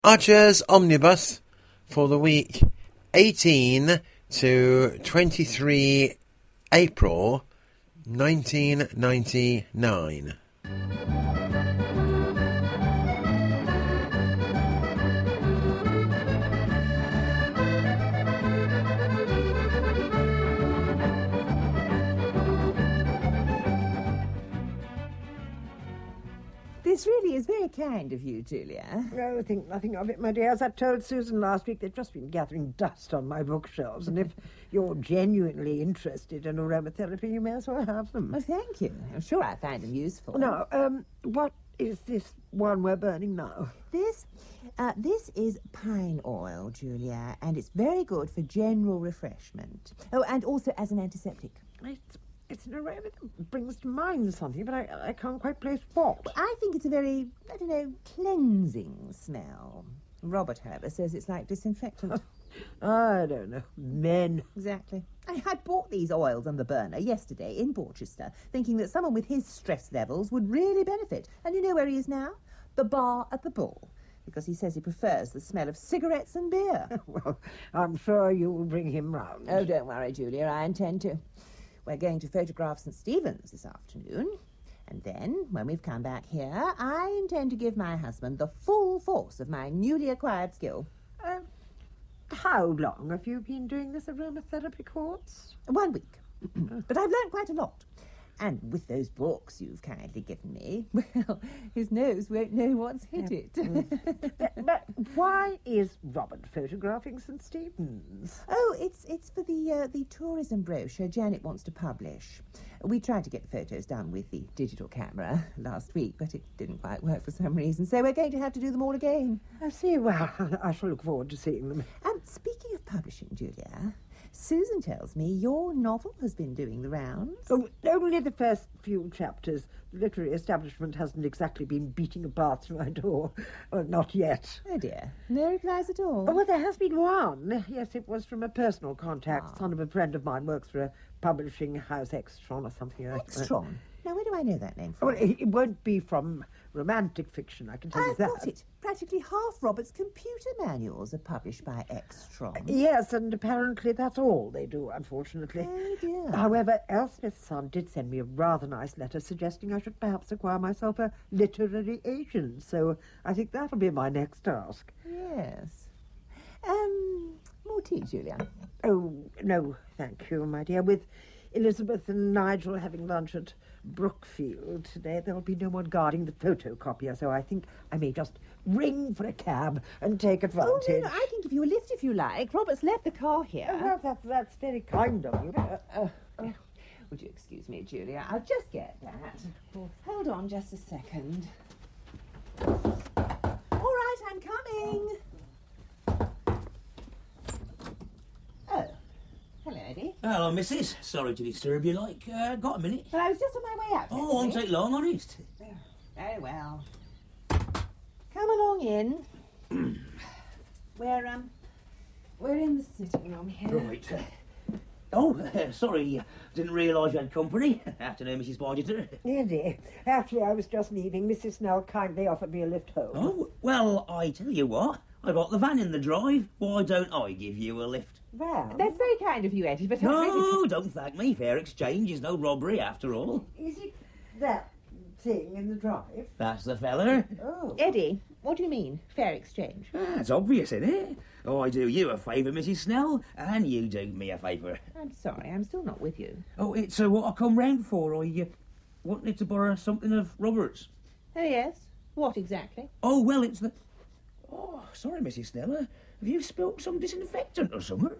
Archer's Omnibus for the week 18 to 23 April 1999. This really is very kind of you, Julia. Oh, think nothing of it, my dear. As I told Susan last week, they've just been gathering dust on my bookshelves, and if you're genuinely interested in aromatherapy, you may as well have them. Well, thank you. I'm sure I find them useful. Now, what is this one we're burning now? This is pine oil, Julia, and it's very good for general refreshment. Oh, and also as an antiseptic. It's an aroma that brings to mind something, but I can't quite place what. I think it's a very, cleansing smell. Robert, however, says it's like disinfectant. I don't know. Men. Exactly. I bought these oils on the burner yesterday in Borchester, thinking that someone with his stress levels would really benefit. And you know where he is now? The bar at the Bull. Because he says he prefers the smell of cigarettes and beer. Well, I'm sure you'll bring him round. Oh, don't worry, Julia. I intend to. We're going to photograph St. Stephen's this afternoon. And then, when we've come back here, I intend to give my husband the full force of my newly acquired skill. How long have you been doing this aromatherapy course? 1 week. But I've learned quite a lot. And with those books you've kindly given me, well, his nose won't know what's hit it. But why is Robert photographing St. Stephen's? Oh, it's for the tourism brochure Janet wants to publish. We tried to get the photos done with the digital camera last week, but it didn't quite work for some reason, so we're going to have to do them all again. I see. Well, I shall look forward to seeing them. And speaking of publishing, Julia, Susan tells me your novel has been doing the rounds. Oh, only the first few chapters. The literary establishment hasn't exactly been beating a bath to my door. Well, not yet. Oh, dear. No replies at all? Oh, well, there has been one. Yes, it was from a personal contact. Son of a friend of mine works for a publishing house, Extron or something. Extron? Now, where do I know that name from? Well, it won't be from romantic fiction, I can tell you that. I've got it. Practically half Robert's computer manuals are published by Extron. Yes, and apparently that's all they do, unfortunately. Oh, dear. However, Elspeth's son did send me a rather nice letter suggesting I should perhaps acquire myself a literary agent, so I think that'll be my next task. Yes. More tea, Julia? Oh, no, thank you, my dear. With Elizabeth and Nigel having lunch at Brookfield today, there'll be no one guarding the photocopier, so I think I may just ring for a cab and take advantage. Oh, no, I can give you a lift if you like. Robert's left the car here. Oh, well, that's very kind of you. Would you excuse me, Julia? I'll just get that. Hold on just a second. All right, I'm coming. Oh, hello, Eddie. Hello, missus. Sorry to disturb you, got a minute? Well, I was just on my way out. Oh, won't take long, honest. Very well. Come along in. We're in the sitting room here. Right. Sorry, didn't realise you had company. Afternoon, Mrs. Bargeter. Eddie, actually, I was just leaving. Mrs. Snell kindly offered me a lift home. Oh, well, I tell you what. I got the van in the drive. Why don't I give you a lift? Well, That's very kind of you, Eddie, but No, don't thank me. Fair exchange is no robbery, after all. is it that thing in the drive? That's the feller. Oh. Eddie, what do you mean, fair exchange? That's obvious, isn't it? I do you a favour, Mrs. Snell, and you do me a favour. I'm sorry, I'm still not with you. Oh, it's what I come round for. I wanted to borrow something of Robert's. Oh, yes? What exactly? Oh, well, it's the... Oh, sorry, Mrs. Snell. Have you spilt some disinfectant or something?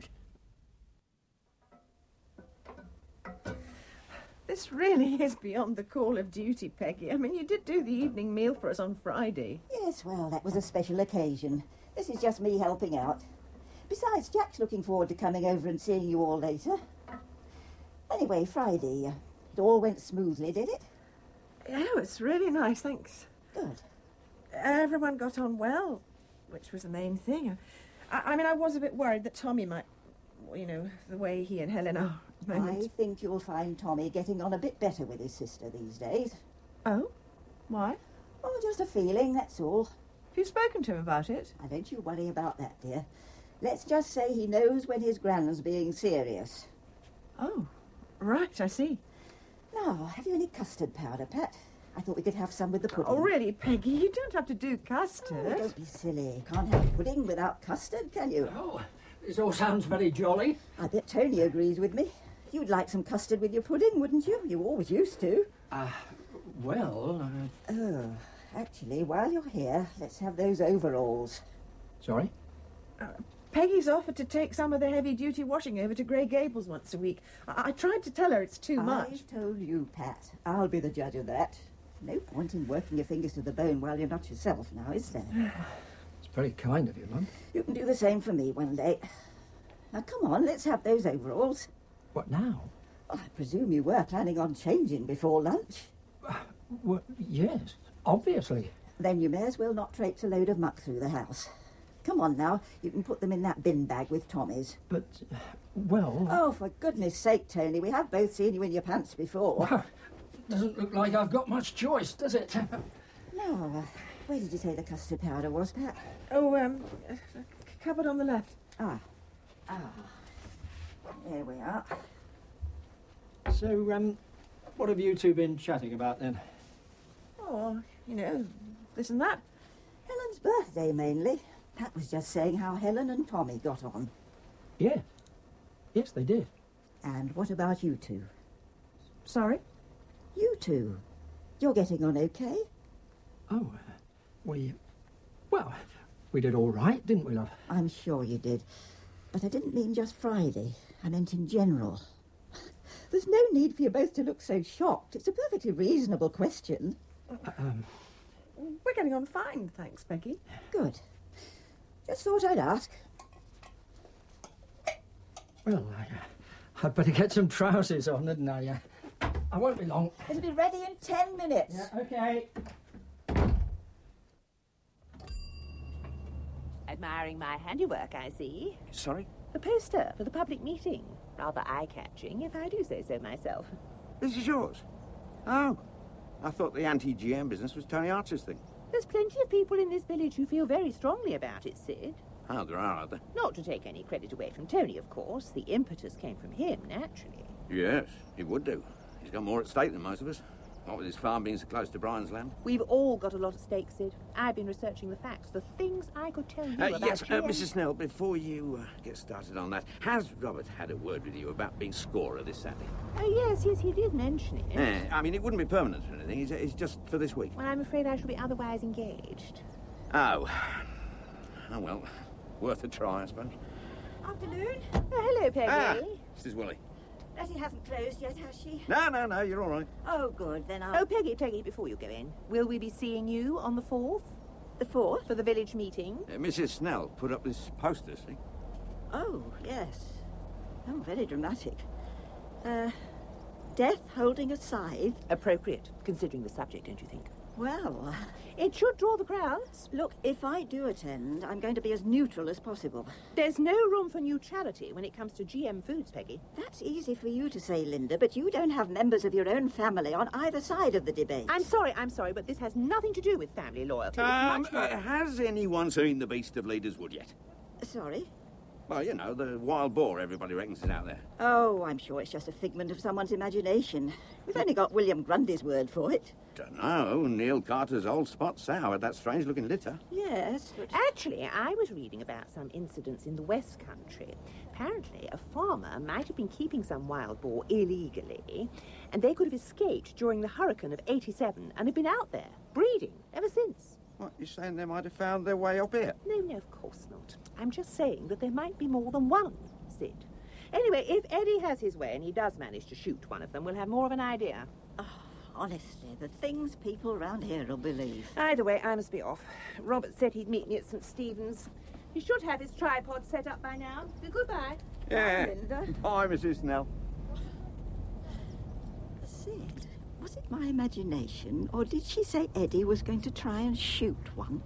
This really is beyond the call of duty, Peggy. I mean, you did do the evening meal for us on Friday. Yes, well, that was a special occasion. This is just me helping out. Besides, Jack's looking forward to coming over and seeing you all later. Anyway, Friday, it all went smoothly, did it? Yeah, it's really nice, thanks. Good. Everyone got on well, which was the main thing. I mean, I was a bit worried that Tommy might, you know, the way he and Helen are at the moment. I think you'll find Tommy getting on a bit better with his sister these days. Oh? Why? Oh, just a feeling, that's all. Have you spoken to him about it? Now, don't you worry about that, dear. Let's just say he knows when his gran's being serious. Oh, right, I see. Now, have you any custard powder, Pat? I thought we could have some with the pudding. Oh, really, Peggy? You don't have to do Oh, custard. don't be silly. Can't have pudding without custard, can you? Oh, this all sounds very jolly. I bet Tony agrees with me. You'd like some custard with your pudding, wouldn't you? You always used to. Well, Oh, actually, while you're here, let's have those overalls. sorry? Peggy's offered to take some of the heavy-duty washing over to Grey Gables once a week. I tried to tell her it's too much. I've told you, Pat. I'll be the judge of that. No point in working your fingers to the bone while you're not yourself now, is there? It's very kind of you, Mum. You can do the same for me one day. Now, come on, let's have those overalls. What now? Well, I presume you were planning on changing before lunch. Well, yes, obviously. Then you may as well not traipse a load of muck through the house. Come on now, you can put them in that bin bag with Tommy's. But, well... Oh, for goodness sake, Tony, we have both seen you in your pants before. Doesn't look like I've got much choice, does it? No, where did you say the custard powder was, Pat? Oh, cupboard on the left. Ah. Here we are. So, what have you two been chatting about then? Oh, you know, this and that. Helen's birthday, mainly. Pat was just saying how Helen and Tommy got on. Yeah. Yes, they did. And what about you two? Sorry? You two. You're getting on okay? Oh, well, we did all right, didn't we, love? I'm sure you did. But I didn't mean just Friday. I meant in general. There's no need for you both to look so shocked. It's a perfectly reasonable question. We're getting on fine, thanks, Peggy. Good. Just thought I'd ask. Well, I'd better get some trousers on, hadn't I? I won't be long. It'll be ready in 10 minutes. Okay. Admiring my handiwork, I see. Sorry? The poster for the public meeting. Rather eye-catching, if I do say so myself. This is yours? Oh. I thought the anti-GM business was Tony Archer's thing. There's plenty of people in this village who feel very strongly about it, Sid. Oh, there are there? Not to take any credit away from Tony, of course. The impetus came from him, naturally. Yes, he would do. He's got more at stake than most of us. What with his farm being so close to Brian's land. We've all got a lot at stake, Sid. I've been researching the facts, the things I could tell you about Yes, GM. Mrs. Snell, before you get started on that, has Robert had a word with you about being scorer this Saturday? Oh, yes, he did mention it. I mean, it wouldn't be permanent or anything. It's just for this week. Well, I'm afraid I shall be otherwise engaged. Oh. Oh, well, worth a try, I suppose. Afternoon. Oh, hello, Peggy. This is Willie. Betty hasn't closed yet, has she? No, you're all right. Oh, good. Then I'll... Oh, Peggy, before you go in, will we be seeing you on the 4th? The 4th? For the village meeting? Mrs. Snell put up this poster, see? Oh, yes. Oh, very dramatic. Death holding a scythe? Appropriate, considering the subject, don't you think? Well, It should draw the crowds. look, if I do attend, I'm going to be as neutral as possible. There's no room for neutrality when it comes to GM foods, Peggy. That's easy for you to say, Linda, but you don't have members of your own family on either side of the debate. I'm sorry, but this has nothing to do with family loyalty. It's much more... Has anyone seen the Beast of Leaders Wood yet? Sorry? Well, you know, the wild boar everybody reckons is out there. Oh, I'm sure it's just a figment of someone's imagination. We've only got William Grundy's word for it. Dunno, Neil Carter's old spot sow had that strange-looking litter. Yes, but... Actually, I was reading about some incidents in the West Country. Apparently, a farmer might have been keeping some wild boar illegally, and they could have escaped during the hurricane of '87 and have been out there, breeding, ever since. What, you're saying they might have found their way up here? No, of course not. I'm just saying that there might be more than one, Sid. Anyway, if Eddie has his way and he does manage to shoot one of them, we'll have more of an idea. Oh, honestly, the things people round here will believe. Either way, I must be off. Robert said he'd meet me at St. Stephen's. He should have his tripod set up by now. Goodbye. Yeah. Bye, Linda. Bye, Mrs. Snell. Sid, was it my imagination, or did she say Eddie was going to try and shoot one?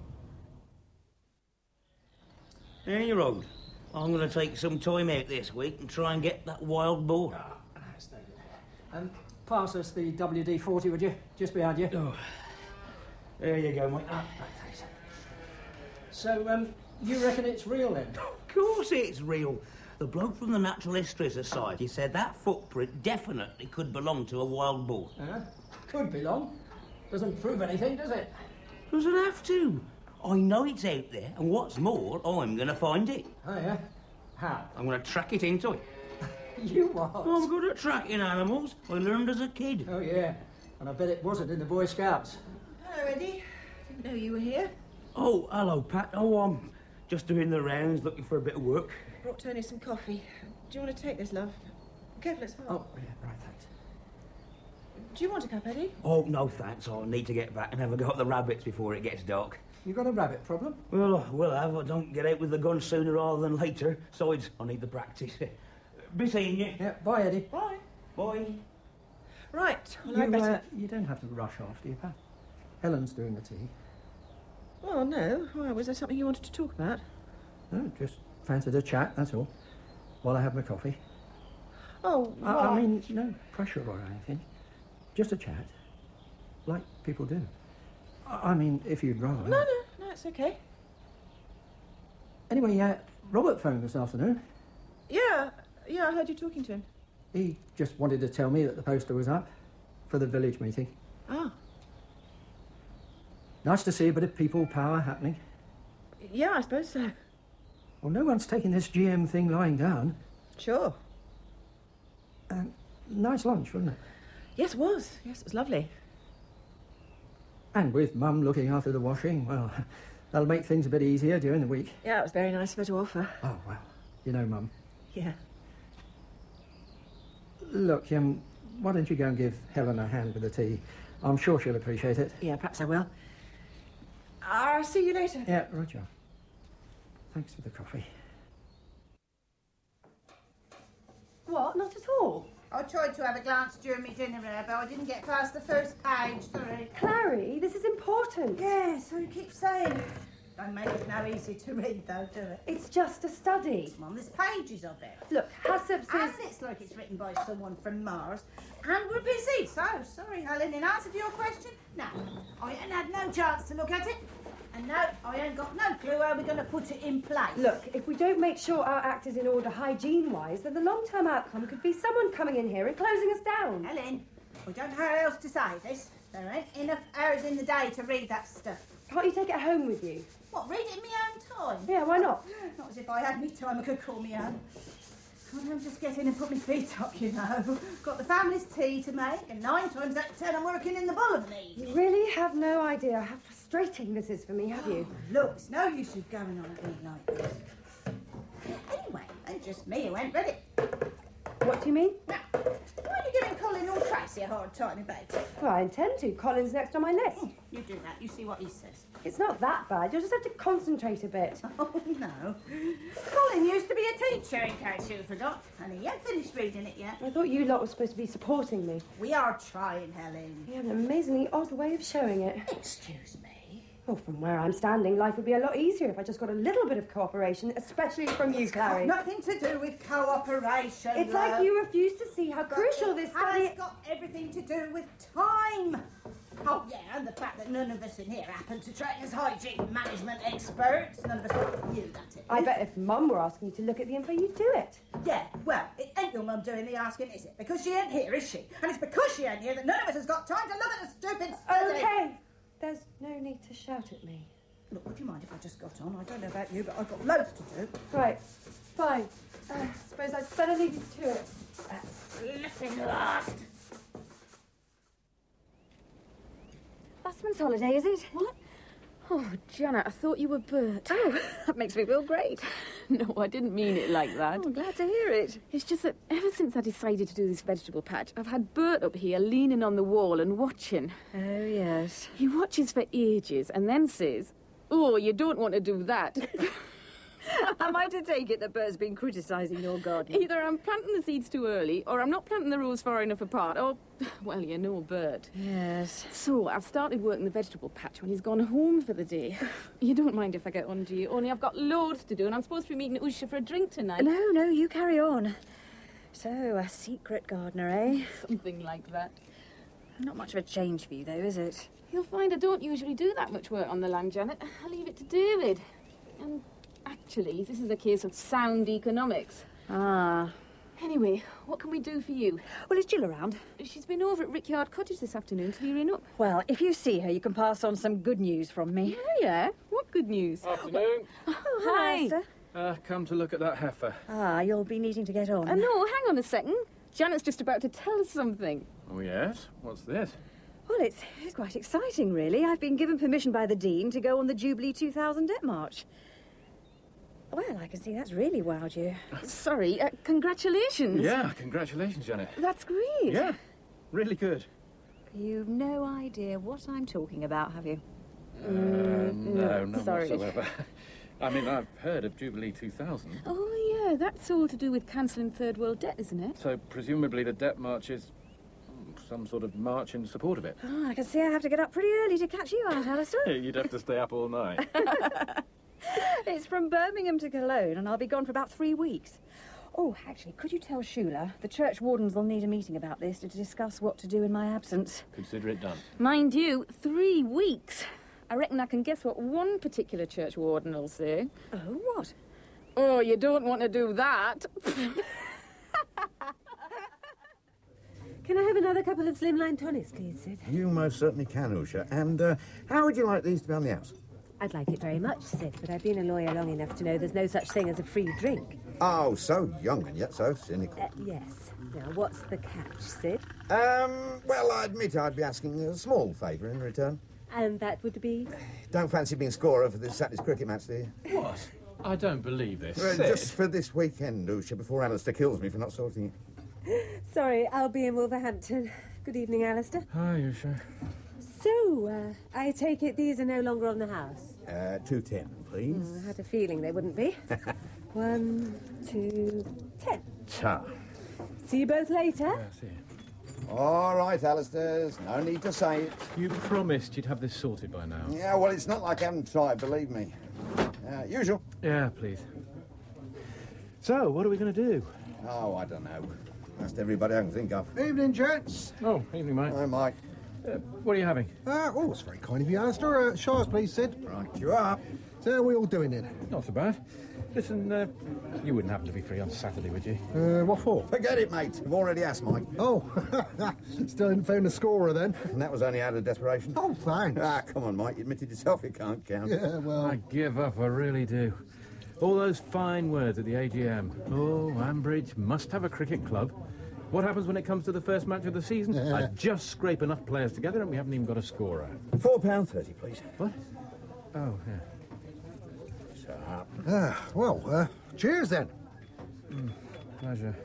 Hey, Rod. I'm going to take some time out this week and try and get that wild boar. Pass us the WD-40, would you? Just behind you. Oh. There you go, mate. So, you reckon it's real then? Of course it's real. The bloke from the Natural History Society said that footprint definitely could belong to a wild boar. Could belong. Doesn't prove anything, does it? Doesn't have to. I know it's out there, and what's more, I'm going to find it. Oh, yeah? How? I'm going to track it into it. You what? I'm good at tracking animals. I learned as a kid. Oh, yeah. And I bet it wasn't in the Boy Scouts. Hello, Eddie. Didn't know you were here. Oh, hello, Pat. Oh, I'm just doing the rounds, looking for a bit of work. Brought Tony some coffee. Do you want to take this, love? Careful, it's hot. Oh, yeah, right, thanks. Do you want a cup, Eddie? Oh, no, thanks. I'll need to get back and have a go at the rabbits before it gets dark. You got a rabbit problem? Well, I will have. I don't get out with the gun sooner rather than later. Besides, I need the practice. Be seeing you. Yeah, bye, Eddie. Bye. Bye. Right. Well, I better... You don't have to rush off, do you, Pat? Helen's doing the tea. Oh, no. Why, was there something you wanted to talk about? No, just fancied a chat, that's all. While I have my coffee. Oh, well, I mean, no pressure or anything. Just a chat. Like people do. I mean, if you'd rather. No, it's okay. Anyway, Robert phoned this afternoon. Yeah, I heard you talking to him. He just wanted to tell me that the poster was up for the village meeting. Ah. Nice to see a bit of people power happening. Yeah, I suppose so. Well, no one's taking this GM thing lying down. Sure. Nice lunch, wasn't it? Yes, it was. Yes, it was lovely. And with Mum looking after the washing, well, that'll make things a bit easier during the week. Yeah, it was very nice of her to offer. Oh, well, you know, Mum. Yeah. Look, why don't you go and give Helen a hand with the tea? I'm sure she'll appreciate it. Yeah, perhaps I will. I'll see you later. Yeah, Roger. Thanks for the coffee. What? Not at all? I tried to have a glance during my dinner hour, but I didn't get past the first page, sorry. Clary, this is important. Yeah, so you keep saying. Don't make it no easy to read, though, do it? It's just a study. Come on, there's pages of it. Look, Hassop says... And it's like it's written by someone from Mars. And we're busy, so, sorry, Helen, in answer to your question, no. I ain't had no chance to look at it. And no, I ain't got no clue how we're going to put it in place. Look, if we don't make sure our act is in order hygiene-wise, then the long-term outcome could be someone coming in here and closing us down. Helen, I don't know how else to say this. There ain't enough hours in the day to read that stuff. Can't you take it home with you? What, read it in my own time? Yeah, why not? Not as if I had me time I could call me own. I'm just getting and put my feet up, you know. Got the family's tea to make, and 9 times out of 10 I'm working in the bull of an evening. You really have no idea how frustrating this is for me, have you? Look, it's no use you going on a week like this. Anyway, ain't just me who ain't read it. What do you mean? Now, why are you giving Colin or Tracy a hard time about it? Well, I intend to. Colin's next on my list. You do that, you see what he says. It's not that bad. You'll just have to concentrate a bit. Oh, no. Colin used to be a teacher, in case you forgot, and he ain't finished reading it yet. I thought you lot were supposed to be supporting me. We are trying, Helen. You have an amazingly odd way of showing it. Excuse me? Well, from where I'm standing, life would be a lot easier if I just got a little bit of cooperation, especially from you, Clary. Nothing to do with cooperation. It's like you refuse to see how crucial this study... It's got everything to do with time. Oh, yeah, and the fact that none of us in here happen to train as hygiene management experts. None of us knew that. I bet if Mum were asking you to look at the info, you'd do it. Yeah, well, it ain't your mum doing the asking, is it? Because she ain't here, is she? And it's because she ain't here that none of us has got time to look at the stupid study. OK. There's no need to shout at me. Look, would you mind if I just got on? I don't know about you, but I've got loads to do. Right. Fine. I suppose I'd better leave you to it. Flipping last. Busman's holiday, is it? What? Oh, Janet, I thought you were Bert. Oh, that makes me feel great. No, I didn't mean it like that. Oh, I'm glad to hear it. It's just that ever since I decided to do this vegetable patch, I've had Bert up here leaning on the wall and watching. Oh, yes. He watches for ages and then says, "Oh, you don't want to do that." Am I to take it that Bert's been criticising your garden? Either I'm planting the seeds too early, or I'm not planting the rows far enough apart, or, well, you know Bert. Yes. So I've started working the vegetable patch when he's gone home for the day. You don't mind if I get on, do you? Only I've got loads to do, and I'm supposed to be meeting Usha for a drink tonight. No, you carry on. So, a secret gardener, eh? Something like that. Not much of a change for you, though, is it? You'll find I don't usually do that much work on the land, Janet. I leave it to David. And actually, this is a case of sound economics. Ah. Anyway, what can we do for you? Well, is Jill around? She's been over at Rickyard Cottage this afternoon clearing up. Well, if you see her, you can pass on some good news from me. Yeah? What good news? Afternoon. Oh, hi. Esther. Come to look at that heifer. Ah, you'll be needing to get on. No, hang on a second. Janet's just about to tell us something. Oh, yes? What's this? Well, it's quite exciting, really. I've been given permission by the Dean to go on the Jubilee 2000 Debt March. Well, I can see that's really wowed you. Sorry, congratulations. Yeah, congratulations, Janet. That's great. Yeah, really good. You've no idea what I'm talking about, have you? No, none sorry. whatsoever. I mean, I've heard of Jubilee 2000. Oh, yeah, that's all to do with cancelling third world debt, isn't it? So, presumably the debt march is some sort of march in support of it. Oh, I can see I have to get up pretty early to catch you out, Alistair. You'd have to stay up all night. It's from Birmingham to Cologne, and I'll be gone for about 3 weeks. Oh, actually, could you tell Shula the church wardens will need a meeting about this to discuss what to do in my absence? Consider it done. Mind you, 3 weeks. I reckon I can guess what one particular church warden will say. Oh, what? Oh, you don't want to do that. Can I have another couple of slimline tonics, please, Sid? You most certainly can, Usha. And how would you like these to be on the house? I'd like it very much, Sid, but I've been a lawyer long enough to know there's no such thing as a free drink. Oh, so young and yet so cynical. Yes. Now, what's the catch, Sid? Well, I admit I'd be asking a small favour in return. And that would be? Don't fancy being scorer for this Saturday's cricket match, do you? What? I don't believe this. Just for this weekend, Usha, before Alistair kills me for not sorting it. Sorry, I'll be in Wolverhampton. Good evening, Alistair. Hi, Usha. So, I take it these are no longer on the house? 210, please. I had a feeling they wouldn't be. 1, 2, 10. Ta. See you both later. Yeah, see you. All right, Alistair. No need to say it. You promised you'd have this sorted by now. Yeah, well, it's not like I haven't tried, believe me. Usual. Yeah, please. So, what are we going to do? Oh, I don't know. Asked everybody I can think of. Evening, gents. Oh, evening, mate. Hi, Mike. What are you having? Oh, it's very kind of you, Alistair. Shires, please, Sid. Right, you are. So how are we all doing then? Not so bad. Listen, you wouldn't happen to be free on Saturday, would you? What for? Forget it, mate. I've already asked, Mike. Oh, still haven't found a scorer then? And that was only out of desperation. Oh, thanks. Ah, come on, Mike. You admitted yourself you can't count. Yeah, well... I give up, I really do. All those fine words at the AGM. Oh, Ambridge must have a cricket club. What happens when it comes to the first match of the season? I just scrape enough players together and we haven't even got a scorer. £4.30, please. What? Oh, yeah. Well, cheers then. Pleasure.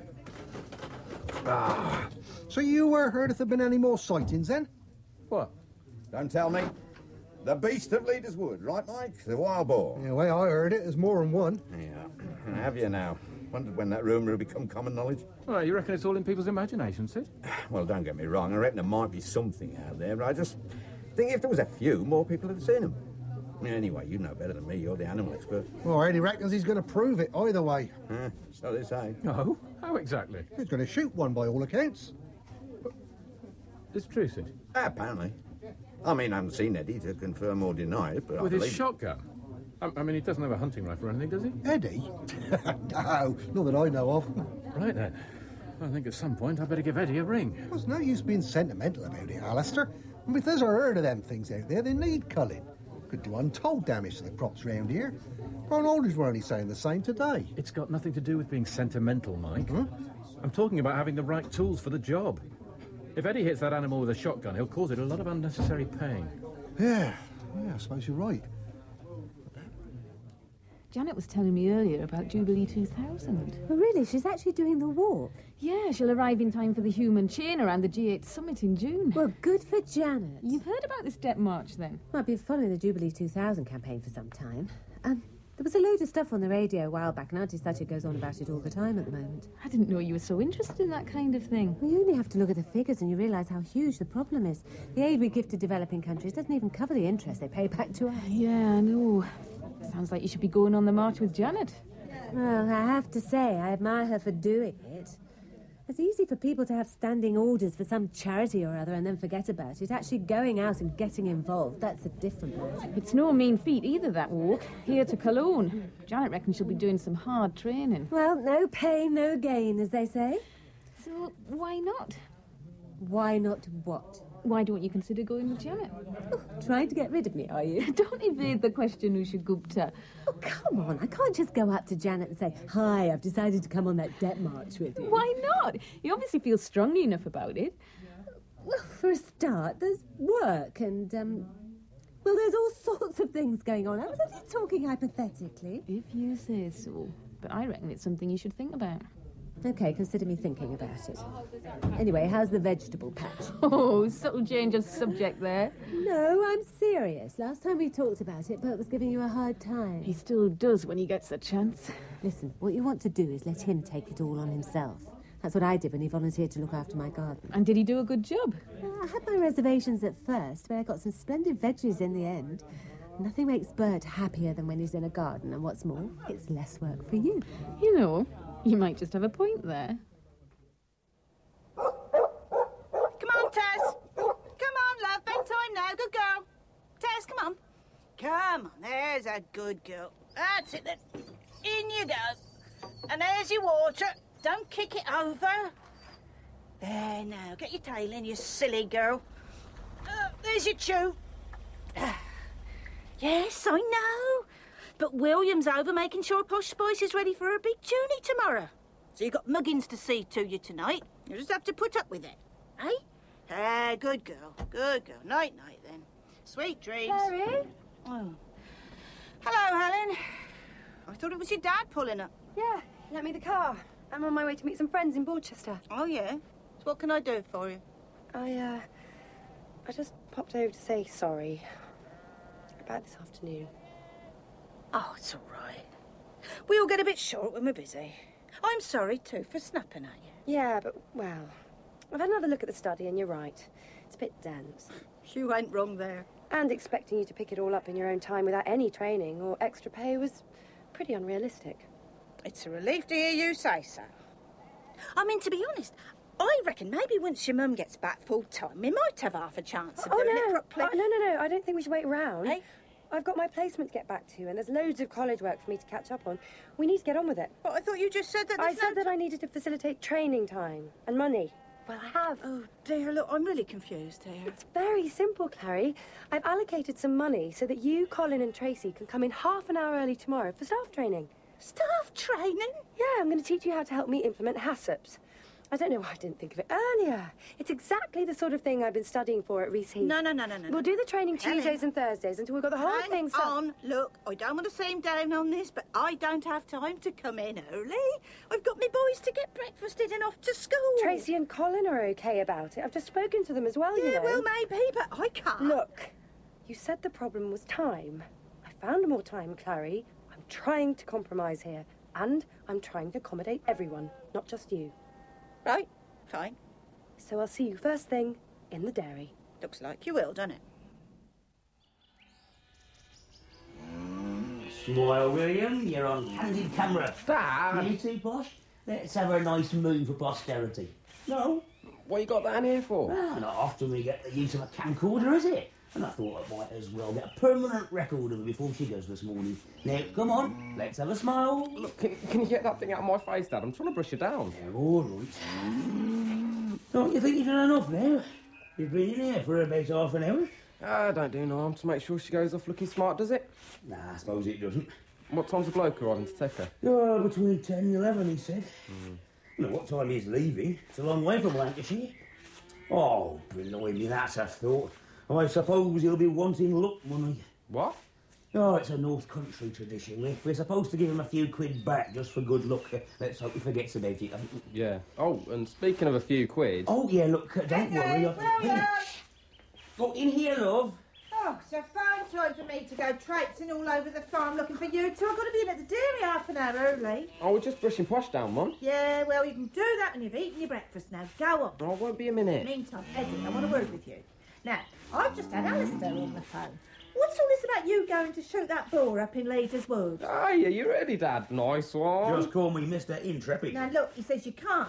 So you heard if there been any more sightings then? What? Don't tell me. The beast of Leaders Wood, right, Mike? The wild boar. Yeah, the way I heard it, there's more than one. Yeah. Have you now? Wondered when that rumour would become common knowledge. Well, you reckon it's all in people's imagination, Sid? Well, don't get me wrong. I reckon there might be something out there, but I just think if there was a few, more people would have seen them. Anyway, you know better than me. You're the animal expert. Well, Eddie reckons he's going to prove it either way. So they say. No? How exactly? He's going to shoot one by all accounts. It's true, Sid? Apparently. I mean, I haven't seen Eddie to confirm or deny it, but With I his believe shotgun? I mean, he doesn't have a hunting rifle or anything, does he? Eddie? No, not that I know of. Right then. I think at some point I'd better give Eddie a ring. Well, it's no use being sentimental about it, Alistair. And if there's a herd of them things out there, they need culling. Could do untold damage to the crops round here. Ron Aldridge were only saying the same today. It's got nothing to do with being sentimental, Mike. I'm talking about having the right tools for the job. If Eddie hits that animal with a shotgun, he'll cause it a lot of unnecessary pain. Yeah, I suppose you're right. Janet was telling me earlier about Jubilee 2000. Oh, really? She's actually doing the walk? Yeah, she'll arrive in time for the human chain around the G8 summit in June. Well, good for Janet. You've heard about this debt march, then? Well, I've been following the Jubilee 2000 campaign for some time. There was a load of stuff on the radio a while back, and Auntie Sutter goes on about it all the time at the moment. I didn't know you were so interested in that kind of thing. We only have to look at the figures and you realise how huge the problem is. The aid we give to developing countries doesn't even cover the interest they pay back to us. Yeah, I know. Sounds like you should be going on the march with Janet. Well, I have to say, I admire her for doing it. It's easy for people to have standing orders for some charity or other and then forget about it. Actually going out and getting involved, that's a different matter. It's no mean feat either, that walk. Here to Cologne. Janet reckons she'll be doing some hard training. Well, no pain, no gain, as they say. So, why not? Why not what? Why don't you consider going with Janet? Oh, trying to get rid of me, are you? Don't evade the question, Usha Gupta. Oh, come on. I can't just go up to Janet and say, "Hi, I've decided to come on that debt march with you." Why not? You obviously feel strongly enough about it. Well, for a start, there's work and, well, there's all sorts of things going on. I was only talking hypothetically. If you say so. But I reckon it's something you should think about. OK, consider me thinking about it. Anyway, how's the vegetable patch? Oh, subtle change of subject there. No, I'm serious. Last time we talked about it, Bert was giving you a hard time. He still does when he gets the chance. Listen, what you want to do is let him take it all on himself. That's what I did when he volunteered to look after my garden. And did he do a good job? I had my reservations at first, but I got some splendid veggies in the end. Nothing makes Bert happier than when he's in a garden, and what's more, it's less work for you. You know, you might just have a point there. Come on, Tess. Come on, love. Bedtime now. Good girl. Tess, come on. Come on. There's a good girl. That's it then. In you go. And there's your water. Don't kick it over. There now. Get your tail in, you silly girl. There's your chew. Yes, I know. But William's over making sure Posh Spice is ready for her big journey tomorrow. So you've got muggins to see to you tonight. You just have to put up with it. Eh? Good girl. Good girl. Night-night, then. Sweet dreams. Harry? Oh. Hello, Helen. I thought it was your dad pulling up. Yeah, he lent me the car. I'm on my way to meet some friends in Borchester. Oh, yeah? So what can I do for you? I just popped over to say sorry about this afternoon. Oh, it's all right. We all get a bit short when we're busy. I'm sorry, too, for snapping at you. Yeah, but, well, I've had another look at the study and you're right. It's a bit dense. You ain't wrong there. And expecting you to pick it all up in your own time without any training or extra pay was pretty unrealistic. It's a relief to hear you say so. I mean, to be honest, I reckon maybe once your mum gets back full-time, we might have half a chance of doing it properly. No, I don't think we should wait around. Hey? I've got my placement to get back to, and there's loads of college work for me to catch up on. We need to get on with it. But I thought you just said that... I said that I needed to facilitate training time and money. Well, I have. Oh, dear, look, I'm really confused here. It's very simple, Clary. I've allocated some money so that you, Colin and Tracy can come in half an hour early tomorrow for staff training. Staff training? Yeah, I'm going to teach you how to help me implement HACCPs. I don't know why I didn't think of it earlier. It's exactly the sort of thing I've been studying for at Reese Heath. No. We'll do the training Tuesdays and Thursdays until we've got the whole thing set. Hang on, look, I don't want to seem down on this, but I don't have time to come in early. I've got my boys to get breakfasted and off to school. Tracy and Colin are okay about it. I've just spoken to them as well, you know. Yeah, well, maybe, but I can't. Look, you said the problem was time. I found more time, Clary. I'm trying to compromise here, and I'm trying to accommodate everyone, not just you. Right. Fine. So I'll see you first thing in the dairy. Looks like you will, doesn't it? Smile, William. You're on candid camera. Dad! You too, Posh? Let's have a nice moon for posterity. No? What you got that in here for? Well, not often we get the use of a camcorder, is it? And I thought I might as well get a permanent record of her before she goes this morning. Now, come on, let's have a smile. Look, can you get that thing out of my face, Dad? I'm trying to brush it down. Yeah, all right. Don't you think you've done enough now? You've been in here for about half an hour. Don't do no harm to make sure she goes off looking smart, does it? Nah, I suppose it doesn't. What time's the bloke arriving to take her? Oh, between 10 and 11, he said. You know what time he's leaving? It's a long way from Lancashire. Oh, blimey, that's a thought. I suppose he'll be wanting luck money. What? Oh, it's a North Country tradition. We're supposed to give him a few quid back just for good luck. Let's hope he forgets about it. Yeah. Oh, and speaking of a few quid... Oh, yeah, look, don't worry. Oh, in here, love. Oh, it's a fine time for me to go traipsing all over the farm looking for you two. I've got to be in at the dairy half an hour early. Oh, we're just brushing Posh down, Mum. Yeah, well, you can do that when you've eaten your breakfast now. Go on. Oh, it won't be a minute. Meantime, Eddie, I want to word with you. Now, I've just had Alistair on the phone. What's all this about you going to shoot that boar up in Leader's Wood? Oh, yeah, you ready, Dad? Nice one. Just call me Mr. Intrepid. Now, look, he says you can't.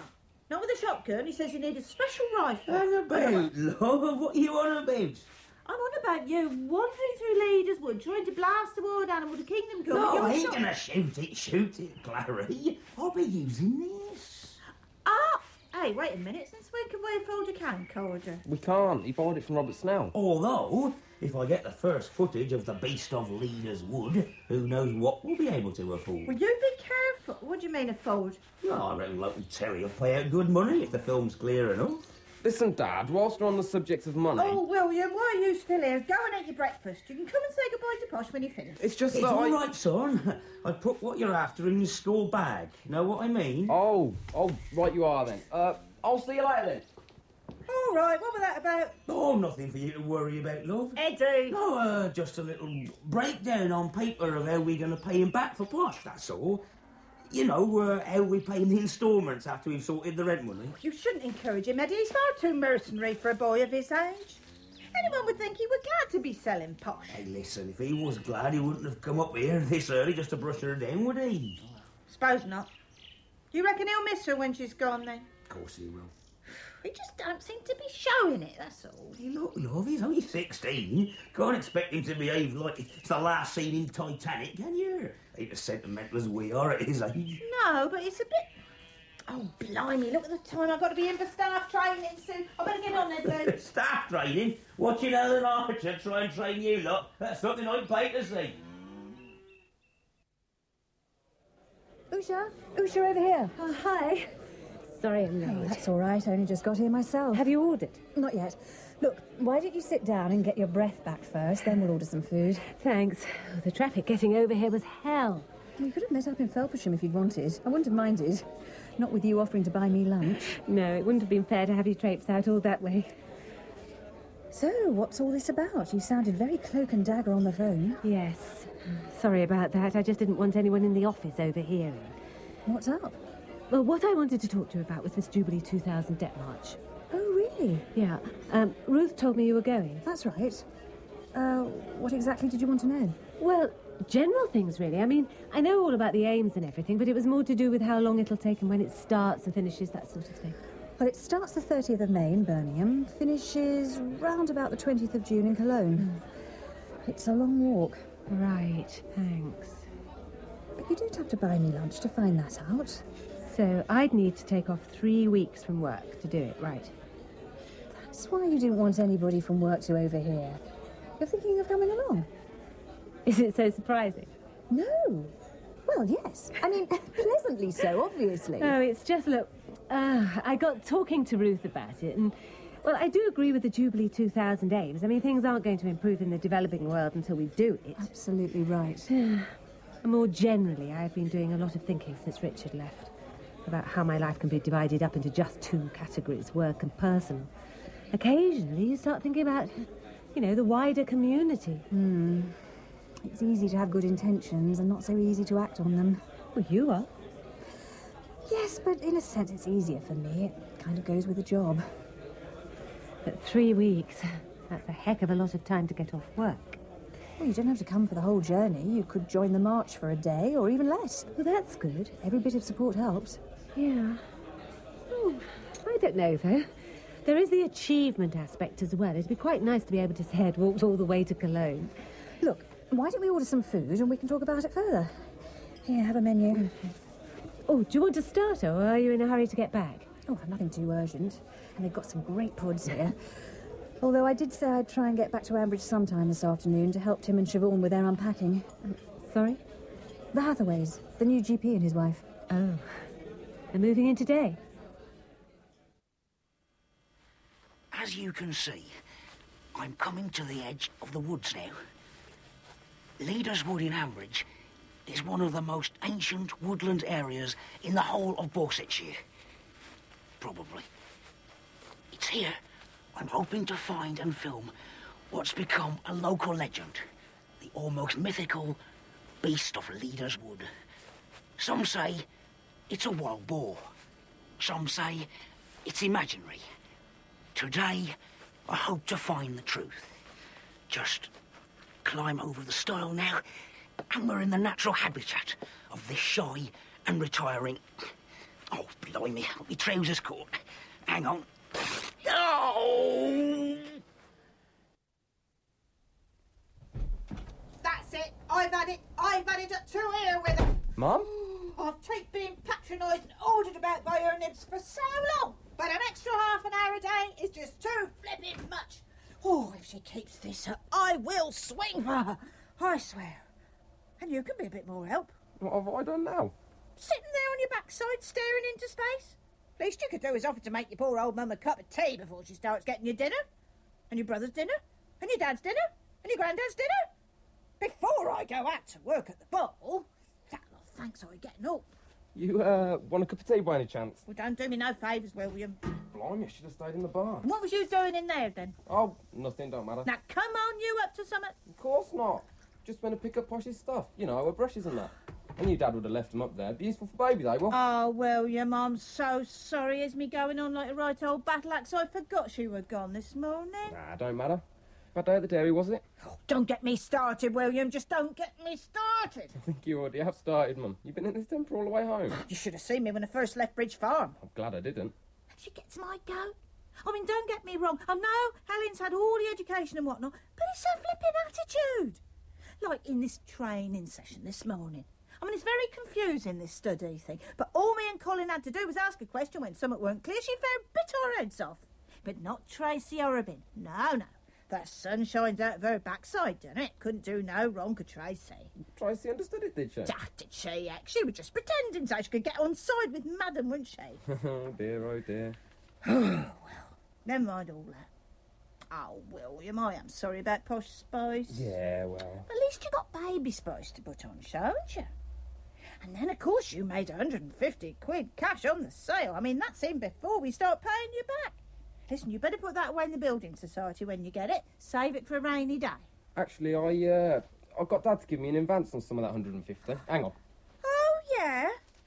Not with a shotgun. He says you need a special rifle. Hang about, love. What are you on about? I'm on about you wandering through Leaders Wood, trying to blast the wild animal to Kingdom Come. No, I ain't going to shoot it, Clary. I'll be using this. Ah! Hey, wait a minute. Since when can we afford a camcorder? We can't. He borrowed it from Robert Snell. Although, if I get the first footage of the Beast of Leaders Wood, who knows what we'll be able to afford. Will you be careful? What do you mean afford? Well, I reckon local telly will pay out good money if the film's clear enough. Listen, Dad, whilst we're on the subject of money... Oh, William, why are you still here? Go and eat your breakfast. You can come and say goodbye to Posh when you finish. It's just It's that all right, son. I put what you're after in your school bag. Know what I mean? Oh, right you are then. I'll see you later then. All right, what was that about? Oh, nothing for you to worry about, love. Eddie! No, just a little breakdown on paper of how we're going to pay him back for Posh, that's all. You know, how we pay him the instalments after we've sorted the rent money. You shouldn't encourage him, Eddie. He's far too mercenary for a boy of his age. Anyone would think he were glad to be selling Posh. Hey, listen, if he was glad, he wouldn't have come up here this early just to brush her down, would he? Suppose not. You reckon he'll miss her when she's gone, then? Of course he will. He just don't seem to be showing it, that's all. Hey, look, love, he's only 16. Can't expect him to behave like it's the last scene in Titanic, can you? Ain't as sentimental as we are at his age. No, but it's a bit... Oh, blimey, look at the time. I've got to be in for staff training soon. I better get on there, Blue. Staff training? Watching Alan Archer try and train you lot? That's nothing I'd pay to see. Usha over here. Oh, hi. Sorry I'm late. Oh, that's all right. I only just got here myself. Have you ordered? Not yet. Look, why don't you sit down and get your breath back first, then we'll order some food. Thanks. Oh, the traffic getting over here was hell. We could have met up in Felpersham if you'd wanted. I wouldn't have minded. Not with you offering to buy me lunch. No, it wouldn't have been fair to have you traipse out all that way. So, what's all this about? You sounded very cloak and dagger on the phone. Yes. Sorry about that. I just didn't want anyone in the office overhearing. What's up? Well, what I wanted to talk to you about was this Jubilee 2000 debt march. Oh, really? Yeah. Ruth told me you were going. That's right. What exactly did you want to know? Well, general things, really. I mean, I know all about the aims and everything, but it was more to do with how long it'll take and when it starts and finishes, that sort of thing. Well, it starts the 30th of May in Birmingham, finishes round about the 20th of June in Cologne. It's a long walk. Right, thanks. But you don't have to buy me lunch to find that out. So I'd need to take off 3 weeks from work to do it, right? That's why you didn't want anybody from work to overhear. You're thinking of coming along. Is it so surprising? No. Well, yes. I mean, pleasantly so, obviously. Oh, it's just, look, I got talking to Ruth about it, and, well, I do agree with the Jubilee 2000 aims. I mean, things aren't going to improve in the developing world until we do it. Absolutely right. And more generally, I've been doing a lot of thinking since Richard left about how my life can be divided up into just 2 categories, work and personal. Occasionally, you start thinking about, you know, the wider community. It's easy to have good intentions and not so easy to act on them. Well, you are. Yes, but in a sense it's easier for me. It kind of goes with the job. But 3 weeks, that's a heck of a lot of time to get off work. Well, you don't have to come for the whole journey. You could join the march for a day or even less. Well, that's good. Every bit of support helps. Yeah. Oh, I don't know, though. There is the achievement aspect as well. It'd be quite nice to be able to say I'd walked all the way to Cologne. Look, why don't we order some food and we can talk about it further? Here, have a menu. Oh, do you want a starter, or are you in a hurry to get back? Oh, nothing too urgent. And they've got some great puds here. Although I did say I'd try and get back to Ambridge sometime this afternoon to help Tim and Siobhan with their unpacking. Sorry? The Hathaways, the new GP and his wife. Oh. They're moving in today? As you can see, I'm coming to the edge of the woods now. Leaders Wood in Ambridge is one of the most ancient woodland areas in the whole of Borsetshire. Probably. It's here I'm hoping to find and film what's become a local legend, the almost mythical Beast of Leaders Wood. Some say it's a wild boar. Some say it's imaginary. Today, I hope to find the truth. Just climb over the stile now, and we're in the natural habitat of this shy and retiring... Oh, blimey, my trousers caught. Hang on. Oh! That's it. I've had it at 2 here with her. Mum? I've taken being patronised and ordered about by her nibs for so long, but an extra half an hour a day is just too flippin' much. Oh, if she keeps this up, I will swing for her. I swear. And you can be a bit more help. What have I done now? Sitting there on your backside staring into space? Least you could do is offer to make your poor old mum a cup of tea before she starts getting your dinner. And your brother's dinner. And your dad's dinner. And your granddad's dinner. Before I go out to work at the ball. That lot of thanks I getting up. You, want a cup of tea by any chance? Well, don't do me no favours, William. Blimey, I should have stayed in the bar. What was you doing in there, then? Oh, nothing, don't matter. Now, come on, you up to something? Of course not. Just went to pick up Posh's stuff. You know, her brushes and that. And your dad would have left them up there. Be useful for baby, they will. Oh, William, I'm so sorry. Is me going on like a right old battle axe? I forgot she were gone this morning. Nah, don't matter. Bad day at the dairy, wasn't it? Oh, don't get me started, William. Just don't get me started. I think you already have started, Mum. You've been in this temper all the way home. You should have seen me when I first left Bridge Farm. I'm glad I didn't. She gets my goat. I mean, don't get me wrong. I know Helen's had all the education and whatnot, but it's her flipping attitude. Like in this training session this morning. I mean, it's very confusing, this study thing. But all me and Colin had to do was ask a question when something weren't clear. She fair bit our heads off. But not Tracy Orabin. No, no. That sun shines out of her backside, doesn't it? Couldn't do no wrong to Tracy. Tracy understood it, did she? Did she, She was just pretending so she could get on side with Madam, wouldn't she? Oh, dear, oh, dear. Oh, well, never mind all that. Oh, William, I am sorry about Posh Spice. Yeah, well. At least you got Baby Spice to put on show, haven't you? And then, of course, you made 150 quid cash on the sale. I mean, that's in before we start paying you back. Listen, you better put that away in the building society when you get it. Save it for a rainy day. Actually, I got Dad to give me an advance on some of that 150. Hang on. Oh, yeah?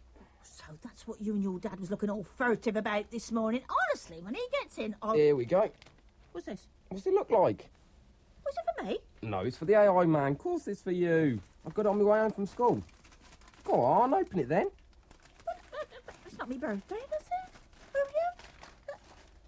So that's what you and your dad was looking all furtive about this morning. Honestly, when he gets in, I'll... Here we go. What's this? What's it look like? Was it for me? No, it's for the AI man. Of course it's for you. I've got it on my way home from school. Go on, open it then. It's not my birthday, is it? William?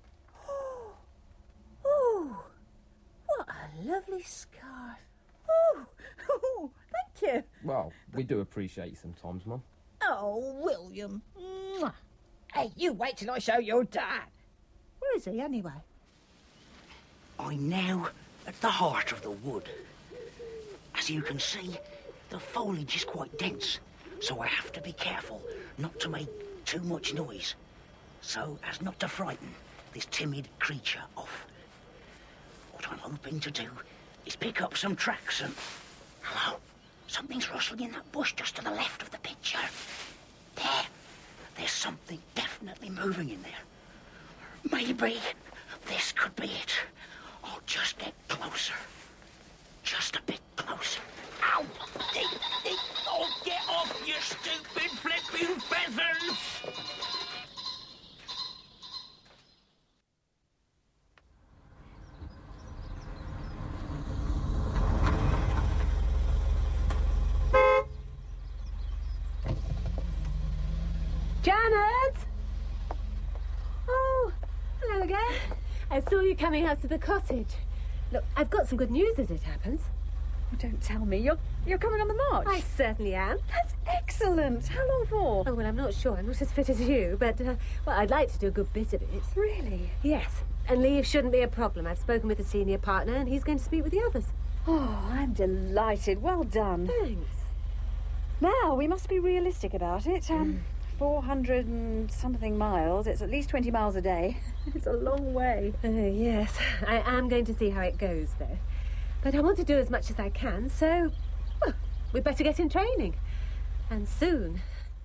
Oh, what a lovely scarf. Oh, thank you. Well, we do appreciate you sometimes, Mum. Oh, William. Mwah. Hey, you wait till I show your dad. Where is he, anyway? I'm now at the heart of the wood. As you can see, the foliage is quite dense, so I have to be careful not to make too much noise, so as not to frighten this timid creature off. What I'm hoping to do is pick up some tracks and... Hello? Something's rustling in that bush just to the left of the picture. There's something definitely moving in there. Maybe this could be it. I'll just get closer. Just a bit closer. Ow! Oh, get off, you stupid flipping pheasants! Janet! Oh, hello again. I saw you coming out to the cottage. Look, I've got some good news as it happens. Oh, don't tell me. You're coming on the march? I certainly am. That's excellent. How long for? Oh, well, I'm not sure. I'm not as fit as you, but, well, I'd like to do a good bit of it. Really? Yes. And leave shouldn't be a problem. I've spoken with the senior partner, and he's going to speak with the others. Oh, I'm delighted. Well done. Thanks. Now, we must be realistic about it. 400 and something miles. It's at least 20 miles a day. It's a long way. Yes. I am going to see how it goes, though. But I want to do as much as I can, so... Well, we'd better get in training. And soon.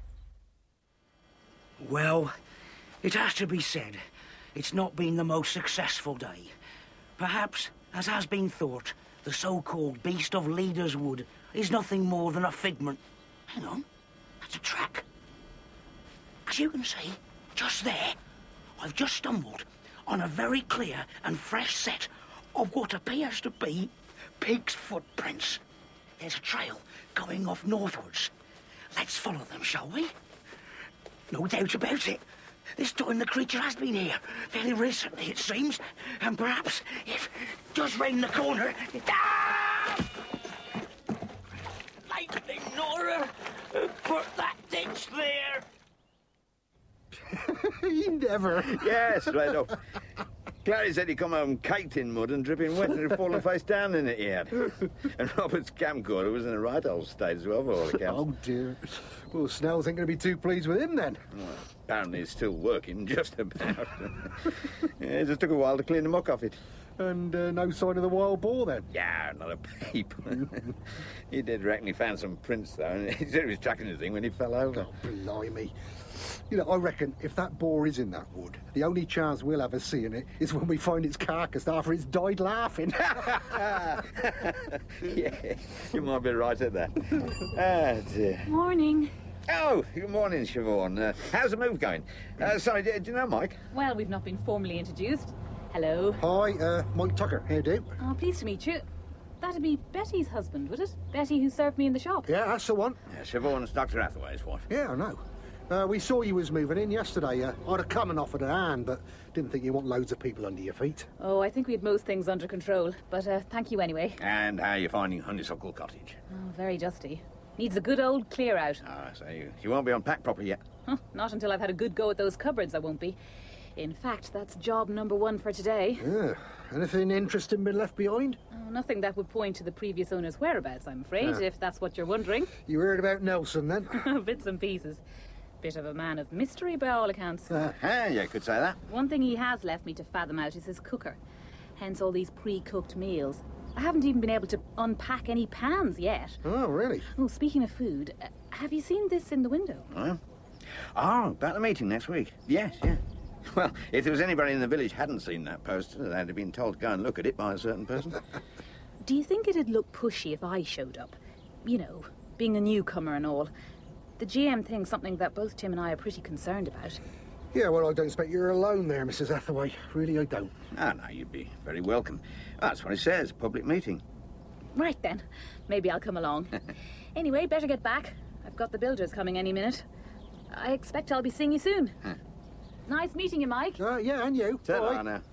Well, it has to be said, it's not been the most successful day. Perhaps, as has been thought, the so-called Beast of Leaders Wood is nothing more than a figment. Hang on, that's a track. As you can see, just there, I've just stumbled on a very clear and fresh set of what appears to be pigs' footprints. There's a trail going off northwards. Let's follow them, shall we? No doubt about it. This time the creature has been here. Fairly recently, it seems. And perhaps, if just round the corner... Ah! Lightning, Nora! Put that ditch there! He never. Yes, right up. Clary said he'd come home caked in mud and dripping wet and he'd fallen face down in it he had. And Robert's camcorder was in a right old state as well, for all accounts. Oh, dear. Well, Snell's ain't going to be too pleased with him, then. Well, apparently he's still working, just about. Yeah, it just took a while to clean the muck off it. And no sign of the wild boar, then? Yeah, not a peep. He did reckon he found some prints, though, and he said he was tracking the thing when he fell over. Oh, blimey. You know, I reckon if that boar is in that wood, the only chance we'll have of seeing it is when we find its carcass after it's died laughing. Yeah, you might be right at that. Ah, dear. Morning. Oh, good morning, Siobhan. How's the move going? Sorry, do you know Mike? Well, we've not been formally introduced. Hello. Hi, Mike Tucker. How do? Oh, pleased to meet you. That'd be Betty's husband, would it? Betty who served me in the shop. Yeah, that's the one. Yeah, Siobhan's Dr. Hathaway's wife. Yeah, I know. We saw you was moving in yesterday. I'd have come and offered a hand, but didn't think you want loads of people under your feet. Oh, I think we had most things under control, but thank you anyway. And how are you finding Honeysuckle Cottage? Oh, very dusty. Needs a good old clear out. Ah, so you won't be unpacked properly yet? Huh, not until I've had a good go at those cupboards, I won't be. In fact, that's job number 1 for today. Yeah. Anything interesting been left behind? Oh, nothing that would point to the previous owner's whereabouts, I'm afraid, if that's what you're wondering. You heard about Nelson, then? Bits and pieces. Bit of a man of mystery, by all accounts. Yeah, you could say that. One thing he has left me to fathom out is his cooker. Hence all these pre-cooked meals. I haven't even been able to unpack any pans yet. Oh, really? Oh, speaking of food, have you seen this in the window? Oh, about the meeting next week. Yes, yeah. Well, if there was anybody in the village hadn't seen that poster, they'd have been told to go and look at it by a certain person. Do you think it'd look pushy if I showed up? You know, being a newcomer and all. The GM thing's something that both Tim and I are pretty concerned about. Yeah, well, I don't expect you're alone there, Mrs. Hathaway. Really, I don't. Ah, no, you'd be very welcome. That's what it says, public meeting. Right then. Maybe I'll come along. Anyway, better get back. I've got the builders coming any minute. I expect I'll be seeing you soon. Nice meeting you, Mike. Yeah, and you. Ta-ra now.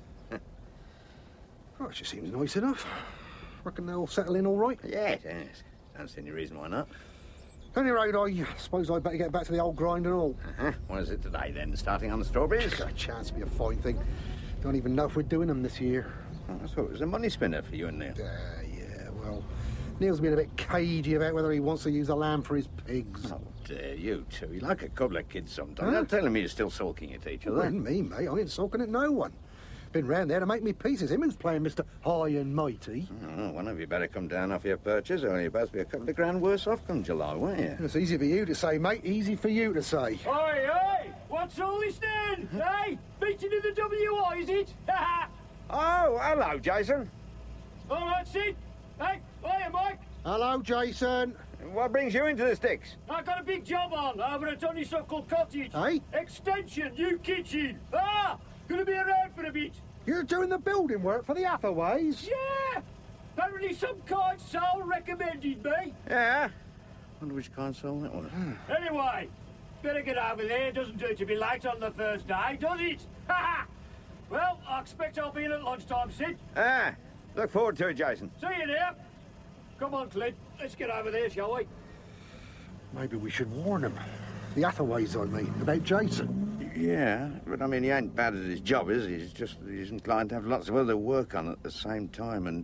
Oh, she seems nice enough. Reckon they'll settle in all right? Yes, yes. Don't see any reason why not. At any rate, I suppose I'd better get back to the old grind and all. What is it today, then? Starting on the strawberries? Got a chance to be a fine thing. Don't even know if we're doing them this year. Oh, I thought it was a money spinner for you and Neil. Yeah, well, Neil's been a bit cagey about whether he wants to use the land for his pigs. Oh, dear, you two. You like a couple of kids sometimes. Don't telling me you're still sulking at each other. Well, me, mate. I ain't sulking at no one. Been round there to make me pieces. Him who's playing Mr. High and Mighty. Oh, one of you better come down off your purchase, or you'll both be a couple of grand worse off come July, won't you? It's easy for you to say, mate. Easy for you to say. Oi! What's all this then? Hey? Meeting in the WI, is it? Oh, hello, Jason. All right, Sid. Hey, hiya, Mike. Hello, Jason. What brings you into the sticks? I got a big job on over at Honeysuckle Cottage. Hey? Extension, new kitchen. Gonna be around for a bit. You're doing the building work for the Hathaways? Yeah! Apparently some kind soul recommended me. Yeah? Wonder which kind soul that was. Anyway, better get over there. Doesn't do to be late on the first day, does it? Well, I expect I'll be in at lunchtime, Sid. Look forward to it, Jason. See you there. Come on, Clint. Let's get over there, shall we? Maybe we should warn them. The Hathaways, I mean, about Jason. Yeah, but I mean, he ain't bad at his job, is he? He's inclined to have lots of other work on at the same time, and...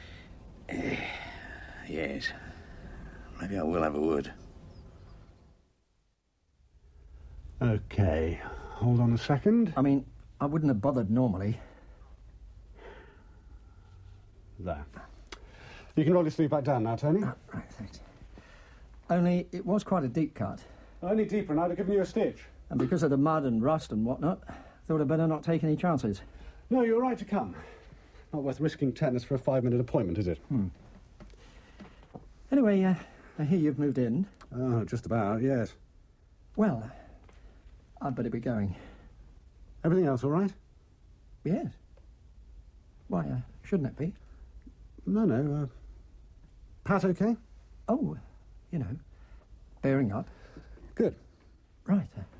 yes. Maybe I will have a word. OK. Hold on a second. I mean, I wouldn't have bothered normally. There. You can roll your sleeve back down now, Tony. Right, thanks. Only, it was quite a deep cut. Only deeper, and I'd have given you a stitch. And because of the mud and rust and whatnot, thought I'd better not take any chances. No, you're right to come. Not worth risking tetanus for a 5-minute appointment, is it? Anyway, I hear you've moved in. Oh, just about, yes. Well, I'd better be going. Everything else all right? Yes. Why, shouldn't it be? No. Pat okay? Oh, you know, bearing up. Good. Right.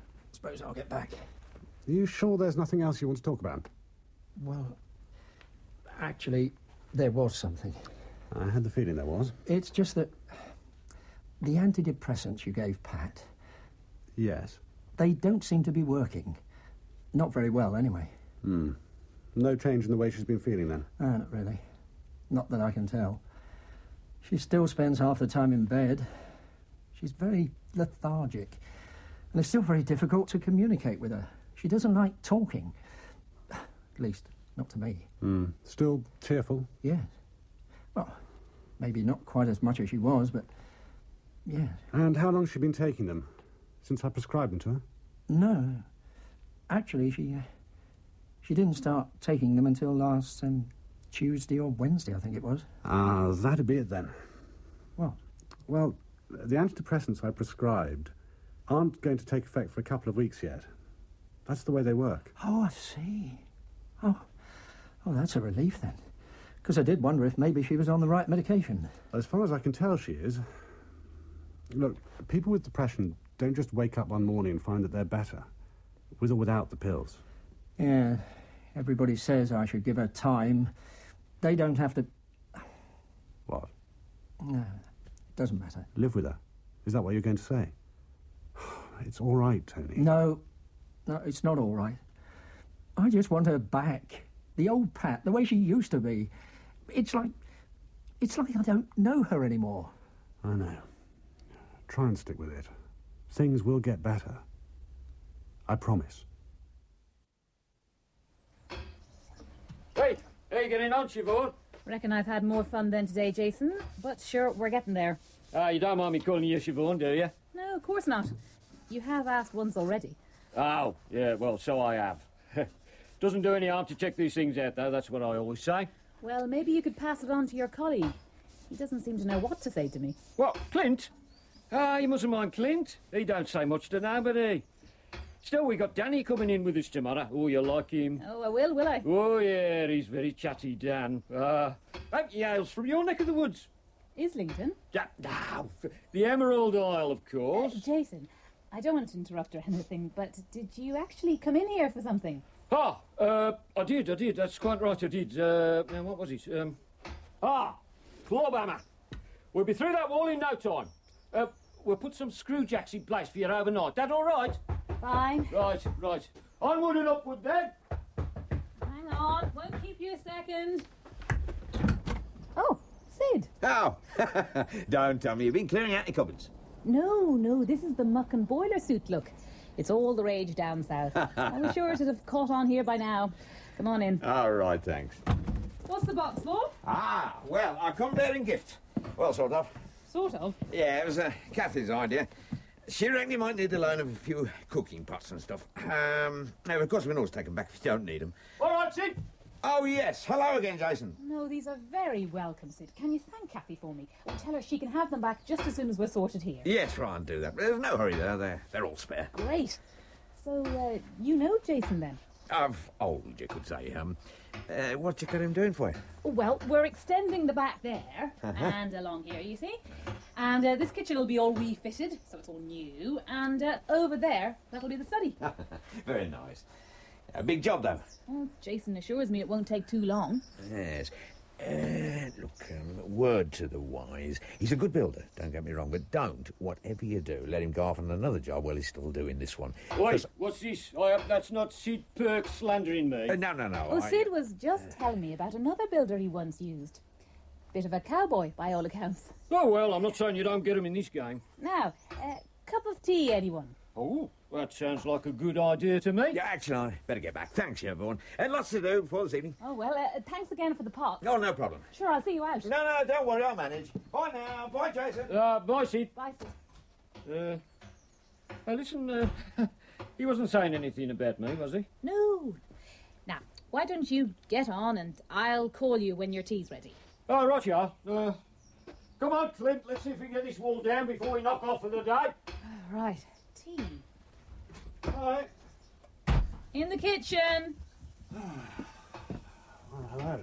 suppose I'll get back. Are you sure there's nothing else you want to talk about? Well, actually, there was something. I had the feeling there was. It's just that the antidepressants you gave Pat... Yes? They don't seem to be working. Not very well, anyway. No change in the way she's been feeling, then? Not really. Not that I can tell. She still spends half the time in bed. She's very lethargic. And it's still very difficult to communicate with her. She doesn't like talking. At least, not to me. Still tearful? Yes. Well, maybe not quite as much as she was, but yes. And how long has she been taking them? Since I prescribed them to her? No. Actually, she didn't start taking them until last Tuesday or Wednesday, I think it was. Ah, that'd be it then. What? Well, the antidepressants I prescribed aren't going to take effect for a couple of weeks yet. That's the way they work. Oh, I see. Oh, that's a relief then. Because I did wonder if maybe she was on the right medication. As far as I can tell, she is. Look, people with depression don't just wake up one morning and find that they're better, with or without the pills. Yeah, everybody says I should give her time. They don't have to... What? No, it doesn't matter. Live with her. Is that what you're going to say? It's all right, Tony. No, it's not all right. I just want her back. The old Pat, the way she used to be. It's like I don't know her anymore. I know. Try and stick with it. Things will get better. I promise. Hey, how you getting on, Siobhan? Reckon I've had more fun than today, Jason. But sure, we're getting there. You don't mind me calling you Siobhan, do you? No, of course not. You have asked once already. Oh, yeah, well, so I have. Doesn't do any harm to check these things out, though. That's what I always say. Well, maybe you could pass it on to your colleague. He doesn't seem to know what to say to me. What, Clint? You mustn't mind Clint. He don't say much to nobody. Still, we got Danny coming in with us tomorrow. Oh, you like him? Oh, I will I? Oh, yeah, he's very chatty, Dan. Hope he hails from your neck of the woods. Islington? Yeah, no, the Emerald Isle, of course. Jason, I don't want to interrupt or anything, but did you actually come in here for something? I did. That's quite right, I did. Now, what was it? Club hammer. We'll be through that wall in no time. We'll put some screw jacks in place for you overnight. That all right? Fine. Right. Onward and upward, then. Hang on, won't keep you a second. Oh, Sid. Oh, don't tell me you've been clearing out your cupboards. No, this is the muck and boiler suit look. It's all the rage down south. I was sure it'd have caught on here by now. Come on in. All right, thanks. What's the box for? Well, I come bearing gift. Well, sort of. Sort of? Yeah, it was Kathy's idea. She reckoned you might need the loan of a few cooking pots and stuff. Now, of course, we can always take them back if you don't need them. All right, Sid. Oh, yes. Hello again, Jason. No, these are very welcome, Sid. Can you thank Kathy for me? And tell her she can have them back just as soon as we're sorted here. Yes, try and do that. There's no hurry there. They're all spare. Great. So, you know Jason, then? Of old, you could say. What you got him doing for you? Well, we're extending the back there and along here, you see. And this kitchen will be all refitted, so it's all new. And over there, that'll be the study. Very nice. A big job, though. Well, Jason assures me it won't take too long. Yes. Look, word to the wise. He's a good builder, don't get me wrong, but don't, whatever you do, let him go off on another job while he's still doing this one. Wait, what's this? I hope that's not Sid Perks slandering me. No. Well, Sid was just telling me about another builder he once used. Bit of a cowboy, by all accounts. Oh, well, I'm not saying you don't get him in this game. Now, cup of tea, anyone? Oh, that sounds like a good idea to me. Yeah, actually, I better get back. Thanks, everyone. And lots to do before this evening. Oh, well, thanks again for the pots. Oh, no problem. Sure, I'll see you out. No, don't worry, I'll manage. Bye now. Bye, Jason. Bye, Sid. Bye, Sid. Listen, he wasn't saying anything about me, was he? No. Now, why don't you get on and I'll call you when your tea's ready. Oh, right you are. Come on, Clint, let's see if we can get this wall down before we knock off for the day. Right. Tea. All right. In the kitchen. Hello.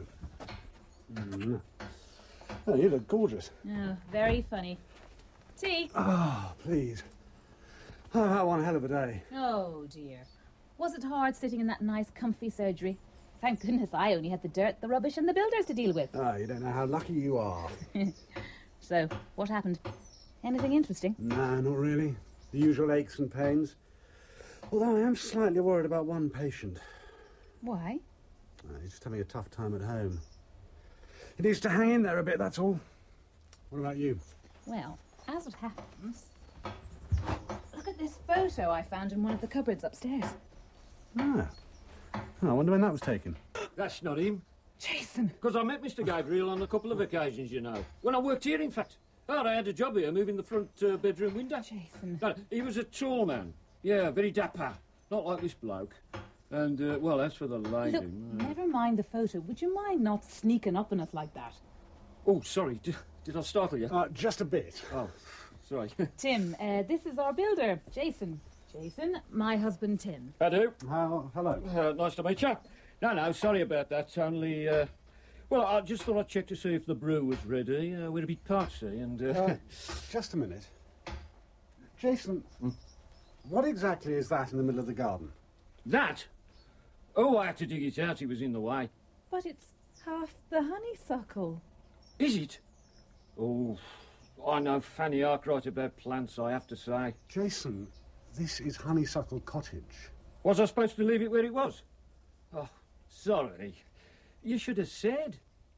Oh, you look gorgeous. Oh, very funny. Tea. Oh, please. Oh, that one hell of a day. Oh, dear. Was it hard sitting in that nice, comfy surgery? Thank goodness I only had the dirt, the rubbish and the builders to deal with. Oh, you don't know how lucky you are. So, what happened? Anything interesting? No, not really. The usual aches and pains. Although I am slightly worried about one patient. Why? He's just having a tough time at home. He needs to hang in there a bit, that's all. What about you? Well, as it happens, look at this photo I found in one of the cupboards upstairs. Ah. Oh, I wonder when that was taken. That's not him. Jason! Because I met Mr. Gabriel on a couple of occasions, you know. When I worked here, in fact. Oh, I had a job here, moving the front bedroom window. Jason. No, he was a tall man. Yeah, very dapper. Not like this bloke. And, well, as for the lady... Look, never mind the photo. Would you mind not sneaking up on us like that? Oh, sorry. Did I startle you? Just a bit. Oh, sorry. Tim, this is our builder, Jason. Jason, my husband, Tim. Hello. Hello. Nice to meet you. No, sorry about that. Only, well, I just thought I'd check to see if the brew was ready. We're a bit parchy and... Just a minute. Jason, what exactly is that in the middle of the garden? That? Oh, I had to dig it out. It was in the way. But it's half the honeysuckle. Is it? Oh, I know Fanny Arkwright about plants, I have to say. Jason, this is Honeysuckle Cottage. Was I supposed to leave it where it was? Oh, sorry. You should have said.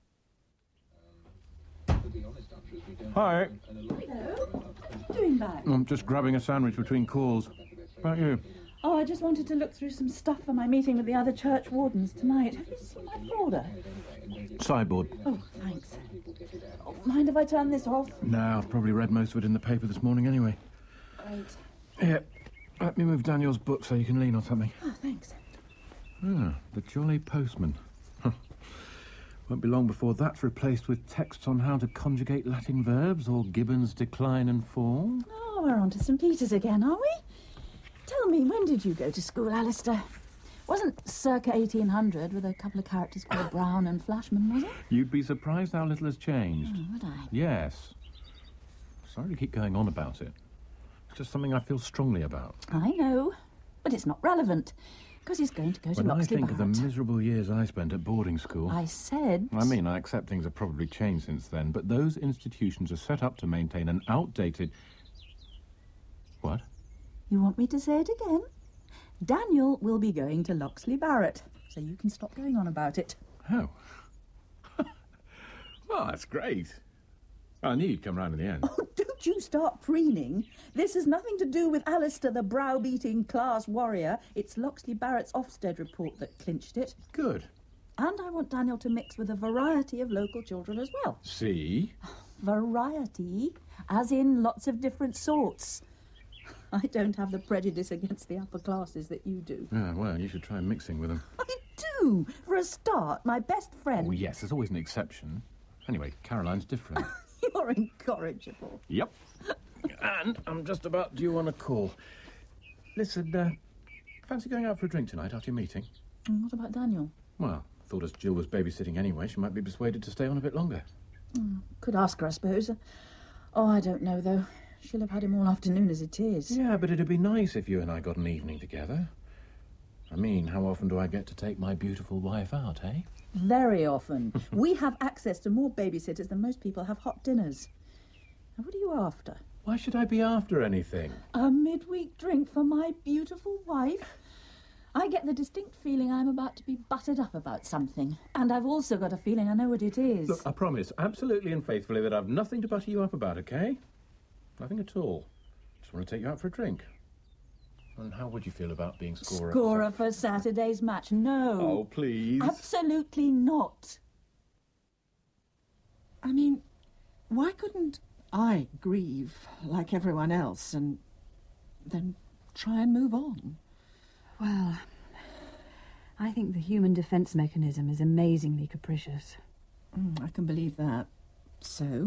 Hi. Hello. What are you doing back? I'm just grabbing a sandwich between calls. About you? Oh, I just wanted to look through some stuff for my meeting with the other church wardens tonight. Have you seen my folder? Sideboard. Oh, thanks. Oh, mind if I turn this off? No, I've probably read most of it in the paper this morning anyway. Great. Here, let me move Daniel's book so you can lean on something. Oh, thanks. Ah, The Jolly Postman. Won't be long before that's replaced with texts on how to conjugate Latin verbs or Gibbon's Decline and Fall. Oh, we're on to St. Peter's again, are we? Tell me, when did you go to school, Alistair? Wasn't circa 1800 with a couple of characters called Brown and Flashman, was it? You'd be surprised how little has changed. Oh, would I? Yes. Sorry to keep going on about it. It's just something I feel strongly about. I know, but it's not relevant, because he's going to go to When I Loxley think of the Barrett. miserable years I spent at boarding school... I said... I accept things have probably changed since then, but those institutions are set up to maintain an outdated... What? You want me to say it again? Daniel will be going to Loxley Barrett, so you can stop going on about it. Oh. Well, that's great. I knew you'd come round in the end. Oh, don't you start preening. This has nothing to do with Alistair, the browbeating class warrior. It's Loxley Barrett's Ofsted report that clinched it. Good. And I want Daniel to mix with a variety of local children as well. See? Variety, as in lots of different sorts. I don't have the prejudice against the upper classes that you do. Ah, well, you should try mixing with them. I do. For a start, my best friend... Oh, yes, there's always an exception. Anyway, Caroline's different. You're incorrigible. Yep. And I'm just about due on a call. Listen, fancy going out for a drink tonight after your meeting? And what about Daniel? Well, thought as Jill was babysitting anyway, she might be persuaded to stay on a bit longer. Could ask her, I suppose. Oh, I don't know, though. She'll have had him all afternoon as it is. Yeah, but it'd be nice if you and I got an evening together. I mean, how often do I get to take my beautiful wife out, eh? Very often. We have access to more babysitters than most people have hot dinners. Now, what are you after? Why should I be after anything? A midweek drink for my beautiful wife? I get the distinct feeling I'm about to be buttered up about something. And I've also got a feeling I know what it is. Look, I promise, absolutely and faithfully, that I've nothing to butter you up about, OK? Nothing at all. Just want to take you out for a drink. And how would you feel about being scorer? Scorer for Saturday's match? No. Oh, please. Absolutely not. I mean, why couldn't I grieve like everyone else and then try and move on? Well, I think the human defence mechanism is amazingly capricious. I can believe that. So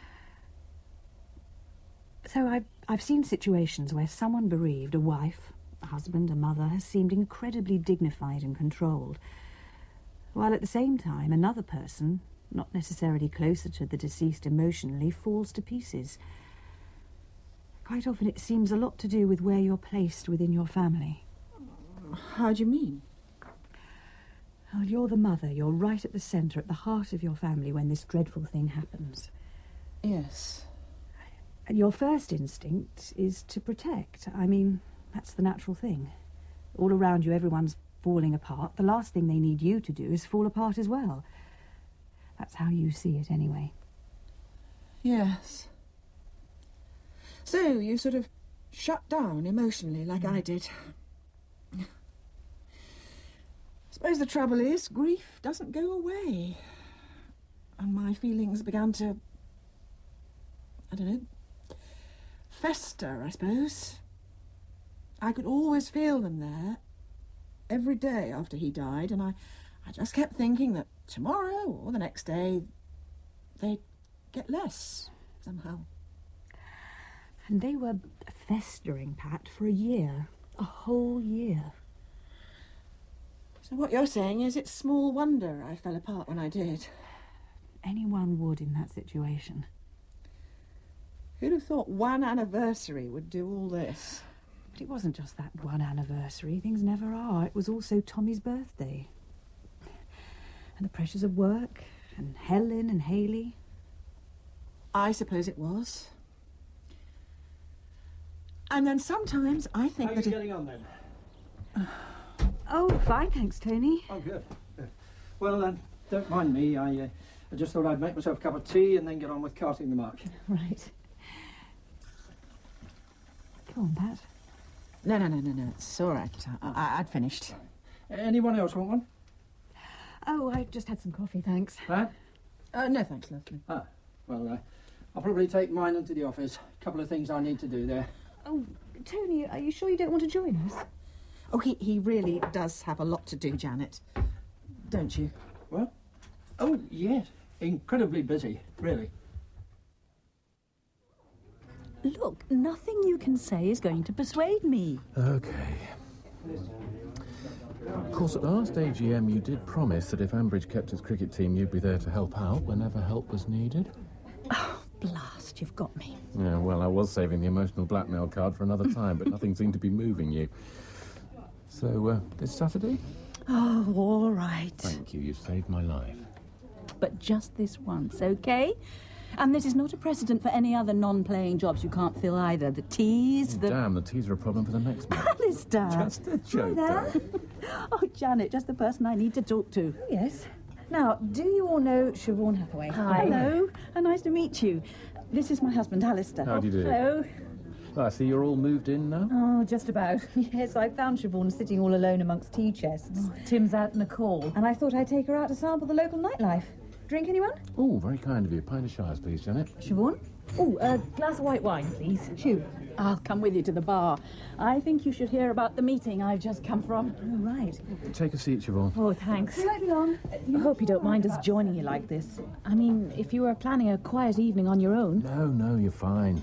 I've seen situations where someone bereaved, a wife, a husband, a mother, has seemed incredibly dignified and controlled, while at the same time another person, not necessarily closer to the deceased emotionally, falls to pieces. Quite often it seems a lot to do with where you're placed within your family. How do you mean? Well, you're the mother. You're right at the centre, at the heart of your family when this dreadful thing happens. Yes. And your first instinct is to protect. I mean, that's the natural thing. All around you, everyone's falling apart. The last thing they need you to do is fall apart as well. That's how you see it, anyway. Yes. So, you sort of shut down emotionally like I did. I suppose the trouble is, grief doesn't go away. And my feelings began to, I don't know, fester, I suppose. I could always feel them there, every day after he died, and I just kept thinking that tomorrow or the next day, they'd get less, somehow. And they were festering, Pat, for a year. A whole year. So what you're saying is it's small wonder I fell apart when I did. Anyone would in that situation. Who'd have thought one anniversary would do all this? But it wasn't just that one anniversary. Things never are. It was also Tommy's birthday. And the pressures of work, and Helen and Hayley. I suppose it was. And then sometimes I think How that... are you getting on then? Oh, fine, thanks, Tony. Oh, good. Well, don't mind me. I just thought I'd make myself a cup of tea and then get on with carting the mark. Right. Go on, Pat. No. It's all right. I'd finished. Anyone else want one? Oh, I just had some coffee, thanks. Pat? No, thanks, lovely. Ah, well, I'll probably take mine into the office. A couple of things I need to do there. Oh, Tony, are you sure you don't want to join us? Oh, he really does have a lot to do, Janet. Don't you? Well, oh, yes. Incredibly busy, really. Look, nothing you can say is going to persuade me. Okay. Of course, at the last AGM, you did promise that if Ambridge kept its cricket team, you'd be there to help out whenever help was needed. Oh, blast, you've got me. Yeah, well, I was saving the emotional blackmail card for another time, but nothing seemed to be moving you. So, this Saturday? Oh, all right. Thank you, you saved my life. But just this once, OK? And this is not a precedent for any other non-playing jobs you can't fill either. The teas, the... Damn, the teas are a problem for the next month. Alistair! Just a joke, Hi there. Oh, Janet, just the person I need to talk to. Oh, yes. Now, do you all know Siobhan Hathaway? Hi. Hello. Nice to meet you. This is my husband, Alistair. How do you do? Hello. I see you're all moved in now? Oh, just about. Yes, I found Siobhan sitting all alone amongst tea chests. Oh, Tim's out in a call. And I thought I'd take her out to sample the local nightlife. Drink, anyone? Oh, very kind of you. Pint of Shires, please, Janet. Siobhan? Oh, a glass of white wine, please. Shoo. I'll come with you to the bar. I think you should hear about the meeting I've just come from. Oh, right. Take a seat, Siobhan. Oh, thanks. You won't be long. I hope you don't mind us joining you like this. I mean, if you were planning a quiet evening on your own... No, you're fine.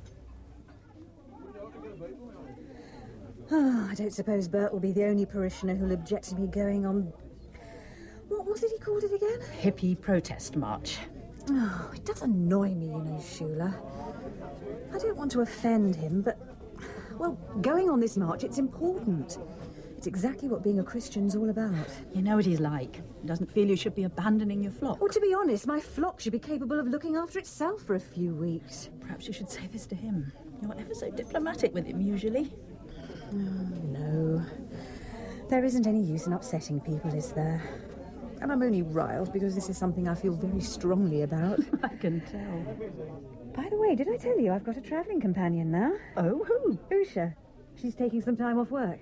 Oh, I don't suppose Bert will be the only parishioner who'll object to me going on... What was it he called it again? Hippie protest march. Oh, it does annoy me, you know, Shula. I don't want to offend him, but... Well, going on this march, it's important. It's exactly what being a Christian's all about. You know what he's like. He doesn't feel you should be abandoning your flock. Well, to be honest, my flock should be capable of looking after itself for a few weeks. Perhaps you should say this to him. You're ever so diplomatic with him, usually. Oh, no. There isn't any use in upsetting people, is there? And I'm only riled because this is something I feel very strongly about. I can tell. By the way, did I tell you I've got a travelling companion now? Oh, who? Usha. She's taking some time off work.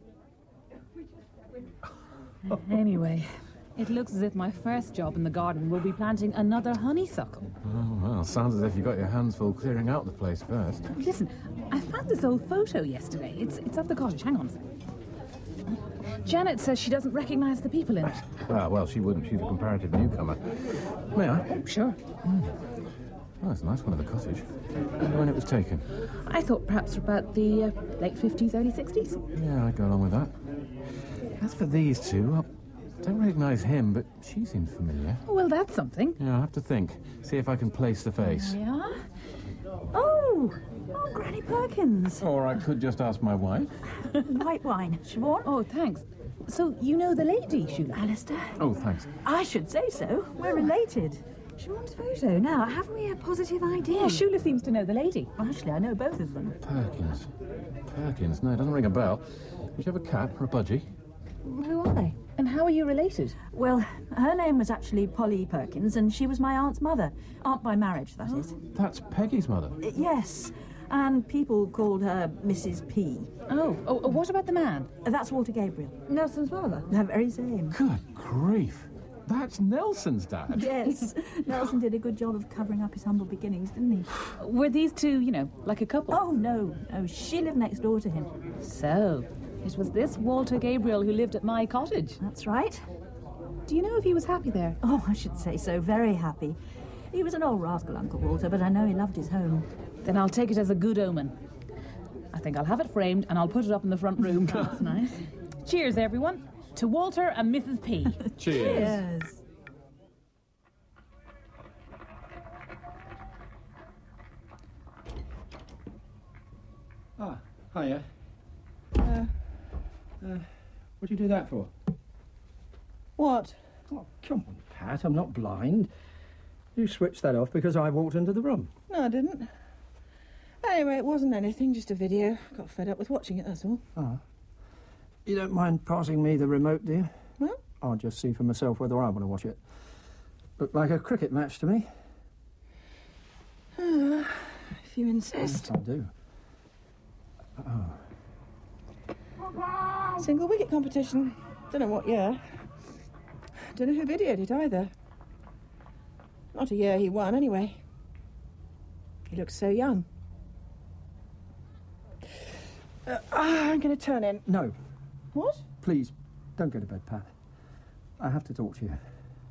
Anyway, it looks as if my first job in the garden will be planting another honeysuckle. Oh, well, sounds as if you got your hands full clearing out the place first. Listen, I found this old photo yesterday. It's of the cottage. Hang on a second. Janet says she doesn't recognise the people in it. Well, she wouldn't. She's a comparative newcomer. May I? Oh, sure. Oh, it's a nice one of the cottage. Wonder when it was taken? I thought perhaps about the late 50s, early 60s. Yeah, I'd go along with that. As for these two, I don't recognise him, but she seems familiar. Well, that's something. Yeah, I'll have to think. See if I can place the face. Yeah? Oh, Granny Perkins. Or I could just ask my wife. White wine. Siobhan? Oh, thanks. So, you know the lady, Sheila? Alistair? Oh, thanks. I should say so. We're related. Siobhan's photo. Now, haven't we a positive idea? Yeah, Shula seems to know the lady. Well, actually, I know both of them. Perkins? No, it doesn't ring a bell. Did you have a cat or a budgie? Who are they? And how are you related? Well, her name was actually Polly Perkins, and she was my aunt's mother. Aunt by marriage, that is. That's Peggy's mother. Yes, and people called her Mrs. P. Oh, what about the man? That's Walter Gabriel. Nelson's father. The very same. Good grief. That's Nelson's dad. Yes. Nelson did a good job of covering up his humble beginnings, didn't he? Were these two, like a couple? Oh, no. She lived next door to him. So, it was this Walter Gabriel who lived at my cottage? That's right. Do you know if he was happy there? Oh, I should say so. Very happy. He was an old rascal, Uncle Walter, but I know he loved his home. Then I'll take it as a good omen. I think I'll have it framed and I'll put it up in the front room. That's nice. Cheers, everyone. To Walter and Mrs. P. Cheers. Ah, hiya. What'd you do that for? What? Oh, come on, Pat, I'm not blind. You switched that off because I walked into the room. No, I didn't. Anyway, it wasn't anything, just a video. Got fed up with watching it, that's all. Ah. You don't mind passing me the remote, do you? Well? I'll just see for myself whether I want to watch it. Looked like a cricket match to me. If you insist. Yes, I do. Oh. Single wicket competition. Don't know what year. Don't know who videoed it either. Not a year he won, anyway. He looks so young. I'm going to turn in. No. What? Please, don't go to bed, Pat. I have to talk to you.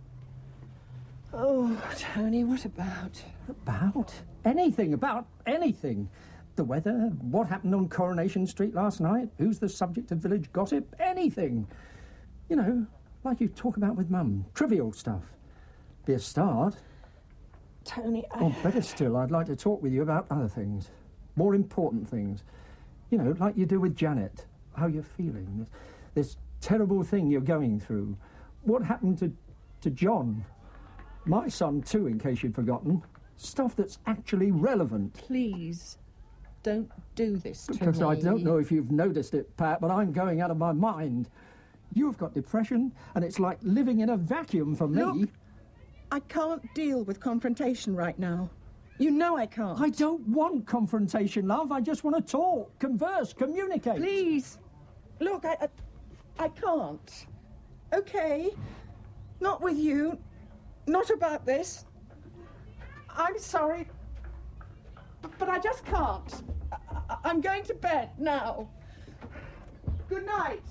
Oh, Tony, what about? About? Anything, about anything. The weather, what happened on Coronation Street last night, who's the subject of village gossip, anything. You know, like you talk about with Mum. Trivial stuff. Be a start. Tony, Or better still, I'd like to talk with you about other things. More important things. You know, like you do with Janet. How you're feeling. This terrible thing you're going through. What happened to John? My son, too, in case you'd forgotten. Stuff that's actually relevant. Please, don't do this to Because me. I don't know if you've noticed it, Pat, but I'm going out of my mind. You've got depression, and it's like living in a vacuum for me. Look, I can't deal with confrontation right now. You know I can't. I don't want confrontation, love. I just want to talk, converse, communicate. Please. Look, I can't. Okay? Not with you. Not about this. I'm sorry. But I just can't. I'm going to bed now. Good night.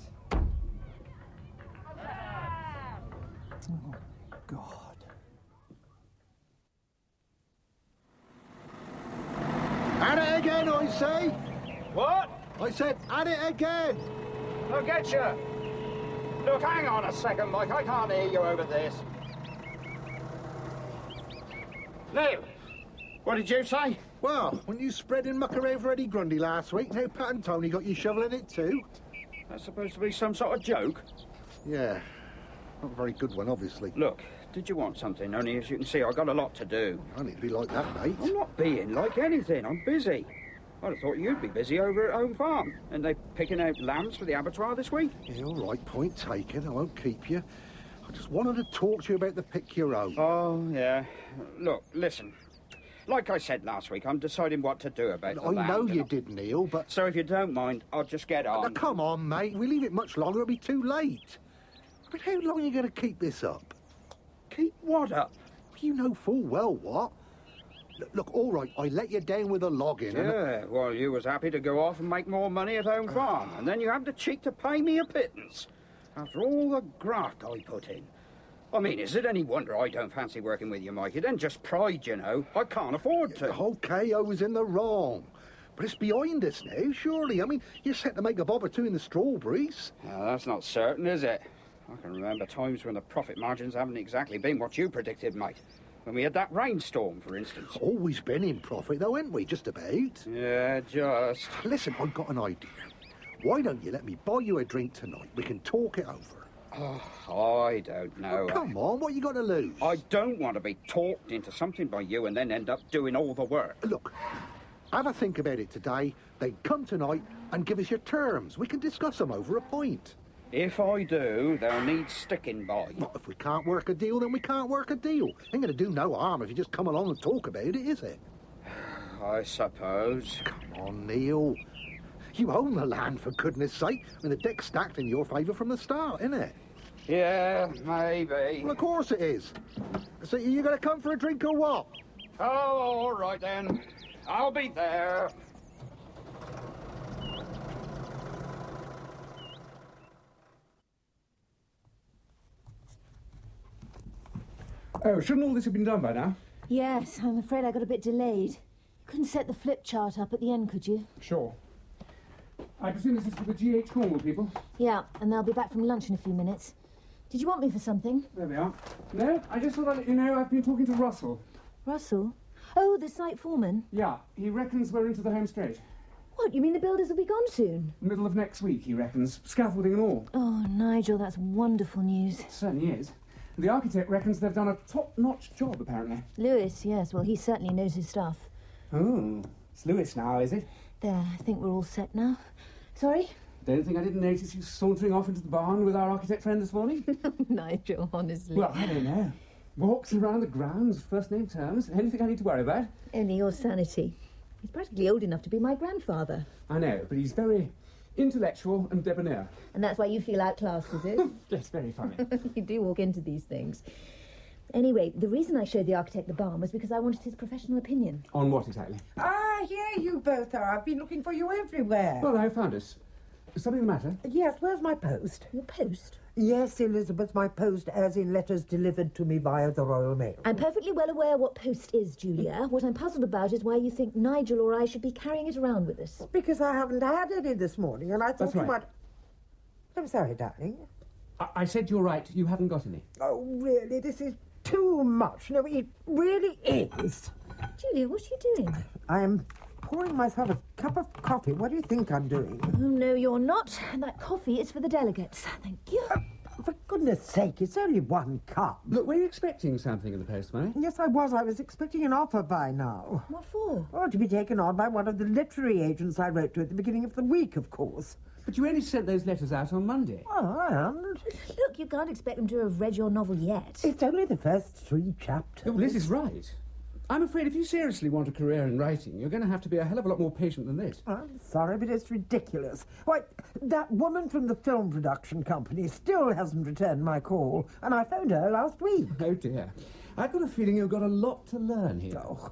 Oh, God. At it again, I say. What? I said, at it again. I'll get you. Look, hang on a second, Mike. I can't hear you over this. Now, what did you say? Well, when you spreading muck around for Eddie Grundy last week, now Pat and Tony got you shoveling it too. That's supposed to be some sort of joke? Yeah. Not a very good one, obviously. Look, did you want something? Only as you can see, I've got a lot to do. I need to be like that, mate. I'm not being like anything. I'm busy. I'd have thought you'd be busy over at Home Farm. And they picking out lambs for the abattoir this week? Yeah, all right, point taken. I won't keep you. I just wanted to talk to you about the pick your own. Oh, yeah. Look, listen. Like I said last week, I'm deciding what to do about the I land. know you did, Neil, but... So if you don't mind, I'll just get on. Now, come on, mate. We leave it much longer, it'll be too late. I mean, how long are you going to keep this up? Keep what up? You know full well what. Look, all right, I let you down with a login. Yeah, well, you was happy to go off and make more money at Home Farm, and then you had the cheek to pay me a pittance. After all the graft I put in. I mean, is it any wonder I don't fancy working with you, Mikey? Then just pride, you know. I can't afford to. OK, I was in the wrong. But it's behind us now, surely. I mean, you're set to make a bob or two in the strawberries. That's not certain, is it? I can remember times when the profit margins haven't exactly been what you predicted, mate. When we had that rainstorm, for instance. Always been in profit, though, ain't we? Just about. Yeah, just. Listen, I've got an idea. Why don't you let me buy you a drink tonight? We can talk it over. Oh, I don't know. Oh, come on, what you got to lose? I don't want to be talked into something by you and then end up doing all the work. Look, have a think about it today, then come tonight and give us your terms. We can discuss them over a pint. If I do, they'll need sticking by. Well, if we can't work a deal, then we can't work a deal. Ain't going to do no harm if you just come along and talk about it, is it? I suppose. Come on, Neil. You own the land, for goodness sake. I mean, the deck's stacked in your favour from the start, isn't it? Yeah, maybe. Well, of course it is. So you going to come for a drink or what? Oh, all right then. I'll be there. Oh, shouldn't all this have been done by now? Yes, I'm afraid I got a bit delayed. Couldn't set the flip chart up at the end, could you? Sure. I presume this is for the GH Cornwall people? Yeah, and they'll be back from lunch in a few minutes. Did you want me for something? There we are. No, I just thought I'd let you know I've been talking to Russell. Russell? Oh, the site foreman? Yeah, he reckons we're into the home straight. What, you mean the builders will be gone soon? Middle of next week, he reckons. Scaffolding and all. Oh, Nigel, that's wonderful news. It certainly is. The architect reckons they've done a top-notch job, apparently. Lewis, yes, well, he certainly knows his stuff. Oh, it's Lewis now, is it? There, I think we're all set now. Sorry? Don't think I didn't notice you sauntering off into the barn with our architect friend this morning. Nigel, honestly. Well, I don't know. Walks around the grounds, first-name terms. Anything I need to worry about? Only your sanity. He's practically old enough to be my grandfather. I know, but he's very intellectual and debonair. And that's why you feel outclassed, is it? That's very funny. You do walk into these things. Anyway, the reason I showed the architect the barn was because I wanted his professional opinion. On what exactly? Ah, here you both are. I've been looking for you everywhere. Well, I found us. Is something the matter? Yes, where's my post? Your post? Yes, Elizabeth, my post, as in letters delivered to me via the Royal Mail. I'm perfectly well aware what post is, Julia. What I'm puzzled about is why you think Nigel or I should be carrying it around with us. Because I haven't had any this morning, and I thought That's you right. might... I'm sorry, darling. I said you're right. You haven't got any. Oh, really? This is too much. No, it really is. Julia, what are you doing? I'm pouring myself a cup of coffee. What do you think I'm doing? Oh, no, you're not. And that coffee is for the delegates. Thank you. For goodness sake, it's only one cup. Look, were you expecting something in the post, Mary? Yes, I was. I was expecting an offer by now. What for? Oh, to be taken on by one of the literary agents I wrote to at the beginning of the week, of course. But you only sent those letters out on Monday. Oh, I am. Look, you can't expect them to have read your novel yet. It's only the first 3 chapters. Oh, Liz is right. I'm afraid if you seriously want a career in writing, you're going to have to be a hell of a lot more patient than this. I'm sorry, but it's ridiculous. Why, that woman from the film production company still hasn't returned my call, and I phoned her last week. Oh, dear. I've got a feeling you've got a lot to learn here. Oh,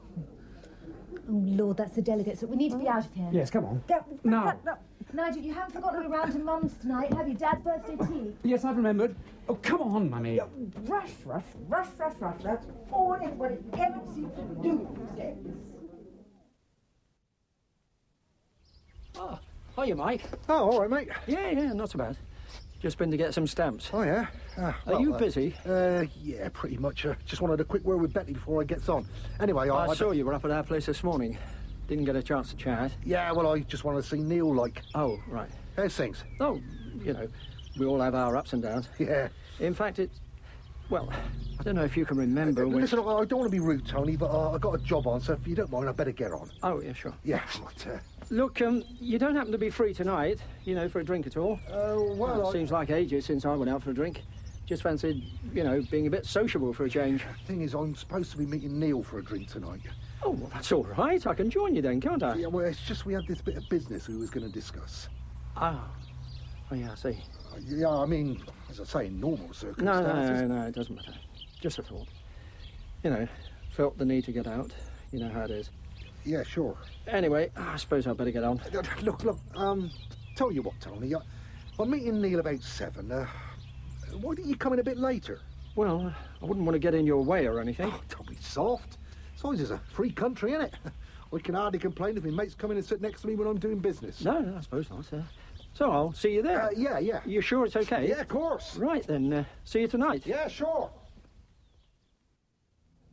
Lord, that's the delegates. We need to be out of here. Yes, come on. No. Nigel, you haven't forgotten to be round to Mum's tonight, have you? Dad's birthday tea. Yes, I've remembered. Oh, come on, Mummy. Rush. That's all anybody ever seems to do these days. Oh, hiya, Mike. Oh, all right, mate. Yeah, not so bad. Just been to get some stamps. Oh, yeah? Are you busy? Yeah, pretty much. Just wanted a quick word with Betty before I gets on. Anyway, I saw you were up at our place this morning. Didn't get a chance to chat. Yeah, well, I just wanted to see Neil, like. Oh, right. How's things? Oh, you know, we all have our ups and downs. Yeah. In fact, it's... Well, I don't know if you can remember when... Listen, I don't want to be rude, Tony, but I got a job on, so if you don't mind, I better get on. Oh, yeah, sure. Yeah, right. Look, you don't happen to be free tonight, you know, for a drink at all? Well, it seems like ages since I went out for a drink. Just fancied, you know, being a bit sociable for a change. Thing is, I'm supposed to be meeting Neil for a drink tonight. Oh, well, that's all right. I can join you then, can't I? Yeah, well, it's just we had this bit of business we was going to discuss. Oh, yeah, I see. Yeah, I mean, as I say, in normal circumstances... No, it doesn't matter. Just a thought. You know, felt the need to get out. You know how it is. Yeah, sure. Anyway, I suppose I'd better get on. Look, tell you what, Tony, I'm meeting Neil about 7. Why don't you come in a bit later? Well, I wouldn't want to get in your way or anything. Oh, don't be soft. Besides, it's a free country, innit? I can hardly complain if my mates come in and sit next to me when I'm doing business. No, I suppose not, sir. So I'll see you there. Yeah. You sure it's okay? Yeah, of course. Right, then, see you tonight. Yeah, sure.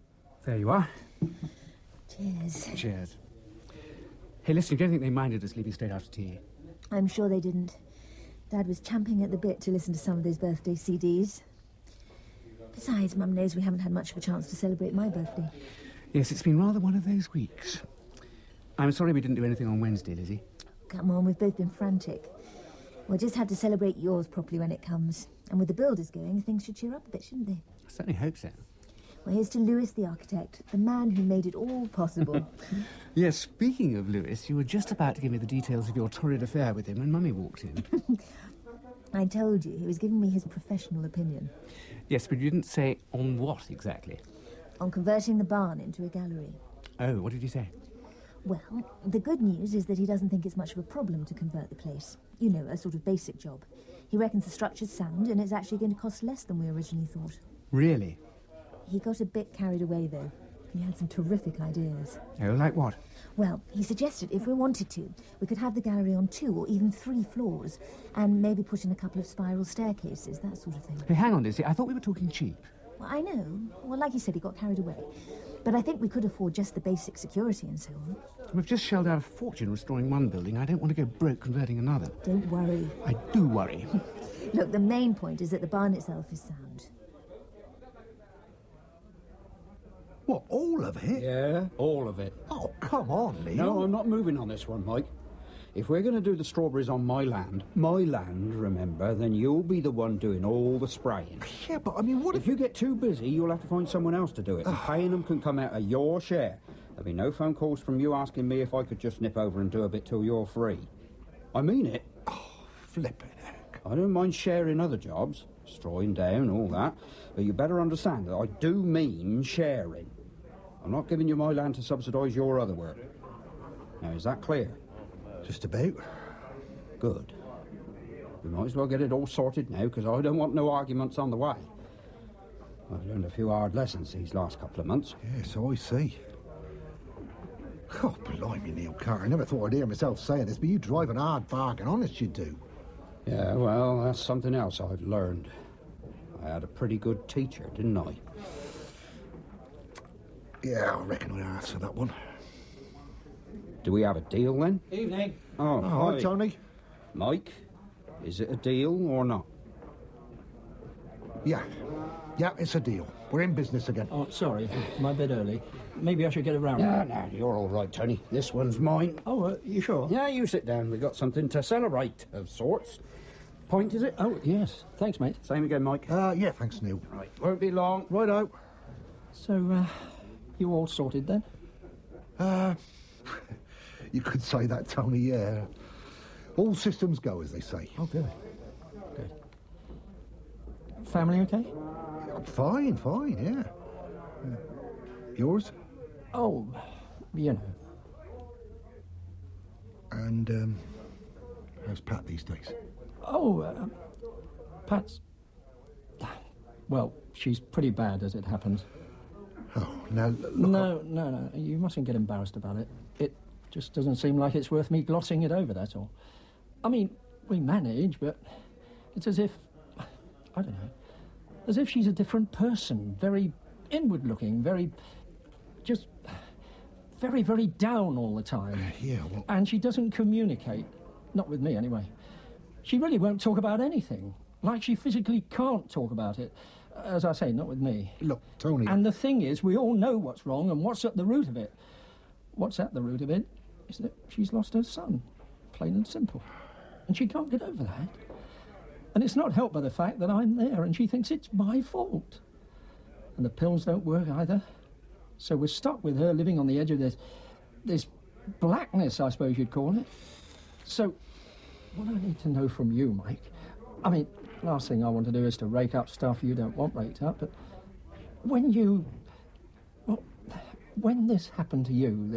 There you are. Cheers. Cheers. Hey, listen, do you think they minded us leaving straight after tea? I'm sure they didn't. Dad was champing at the bit to listen to some of those birthday CDs. Besides, Mum knows we haven't had much of a chance to celebrate my birthday. Yes, it's been rather one of those weeks. I'm sorry we didn't do anything on Wednesday, Lizzie. Come on, we've both been frantic. We'll just have to celebrate yours properly when it comes. And with the builders going, things should cheer up a bit, shouldn't they? I certainly hope so. Well, here's to Lewis the architect, the man who made it all possible. Yes, speaking of Lewis, you were just about to give me the details of your torrid affair with him when Mummy walked in. I told you, he was giving me his professional opinion. Yes, but you didn't say on what exactly. On converting the barn into a gallery. Oh, what did you say? Well, the good news is that he doesn't think it's much of a problem to convert the place. You know, a sort of basic job. He reckons the structure's sound and it's actually going to cost less than we originally thought. Really? He got a bit carried away, though. He had some terrific ideas. Oh, like what? Well, he suggested if we wanted to, we could have the gallery on 2 or even 3 floors and maybe put in a couple of spiral staircases, that sort of thing. Hey, hang on, Lizzie. I thought we were talking cheap. Well, I know. Well, like you said, he got carried away. But I think we could afford just the basic security and so on. We've just shelled out a fortune restoring one building. I don't want to go broke converting another. Don't worry. I do worry. Look, the main point is that the barn itself is sound. What, all of it? Yeah, all of it. Oh, come on, Neil. No, I'm not moving on this one, Mike. If we're going to do the strawberries on my land, remember, then you'll be the one doing all the spraying. Yeah, but I mean, what if you get too busy, you'll have to find someone else to do it. And paying them can come out of your share. There'll be no phone calls from you asking me if I could just nip over and do a bit till you're free. I mean it. Oh, flippin' heck. I don't mind sharing other jobs, strawing down, all that, but you better understand that I do mean sharing. I'm not giving you my land to subsidise your other work. Now, is that clear? Just about. Good. We might as well get it all sorted now, because I don't want no arguments on the way. I've learned a few hard lessons these last couple of months. Yes, I see. Oh, blimey, Neil Carter. I never thought I'd hear myself saying this, but you drive an hard bargain, honest you do. Yeah, well, that's something else I've learned. I had a pretty good teacher, didn't I? Yeah, I reckon I'll answer that one. Do we have a deal, then? Evening. Oh, hi, Tony. Mike, is it a deal or not? Yeah, it's a deal. We're in business again. Oh, sorry, I'm a bit early. Maybe I should get around. No, you're all right, Tony. This one's mine. Oh, you sure? Yeah, you sit down. We've got something to celebrate, of sorts. Point, is it? Oh, yes. Thanks, mate. Same again, Mike. Yeah, thanks, Neil. Right, won't be long. Righto. So, you all sorted then? You could say that, Tony, yeah. All systems go, as they say. Oh, good. Good. Family okay? Fine, yeah. Yours? Oh, you know. And, how's Pat these days? Oh, Pat's... Well, she's pretty bad, as it happens. Oh, now, look... No, you mustn't get embarrassed about it. It just doesn't seem like it's worth me glossing it over, that's all. I mean, we manage, but it's as if... I don't know. As if she's a different person, very inward-looking, very... just... very, very down all the time. Yeah, well... And she doesn't communicate. Not with me, anyway. She really won't talk about anything. Like she physically can't talk about it. As I say, not with me. Look, Tony... And the thing is, we all know what's wrong and what's at the root of it. What's at the root of it is that she's lost her son. Plain and simple. And she can't get over that. And it's not helped by the fact that I'm there and she thinks it's my fault. And the pills don't work either. So we're stuck with her living on the edge of this blackness, I suppose you'd call it. So, what I need to know from you, Mike... I mean, last thing I want to do is to rake up stuff you don't want raked up, but when you... Well, when this happened to you,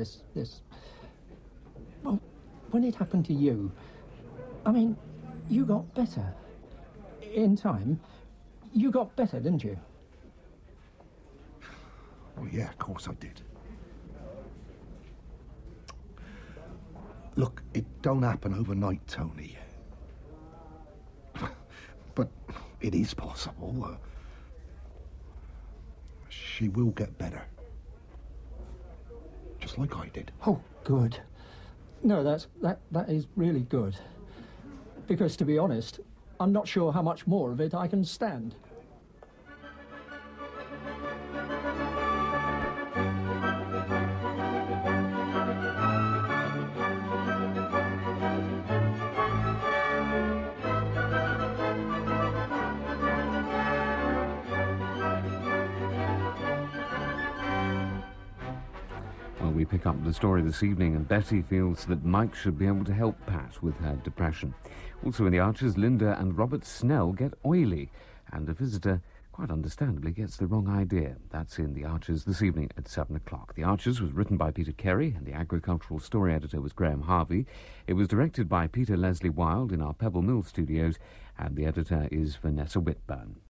Well, when it happened to you, I mean, you got better. In time, you got better, didn't you? Oh, yeah, of course I did. Look, it don't happen overnight, Tony. But it is possible. She will get better. like I did. Oh, good. No, that is really good. Because, to be honest, I'm not sure how much more of it I can stand. Well, we pick up the story this evening, and Betty feels that Mike should be able to help Pat with her depression. Also in The Archers, Linda and Robert Snell get oily, and a visitor, quite understandably, gets the wrong idea. That's in The Archers this evening at 7 o'clock. The Archers was written by Peter Carey, and the agricultural story editor was Graham Harvey. It was directed by Peter Leslie Wilde in our Pebble Mill studios, and the editor is Vanessa Whitburn.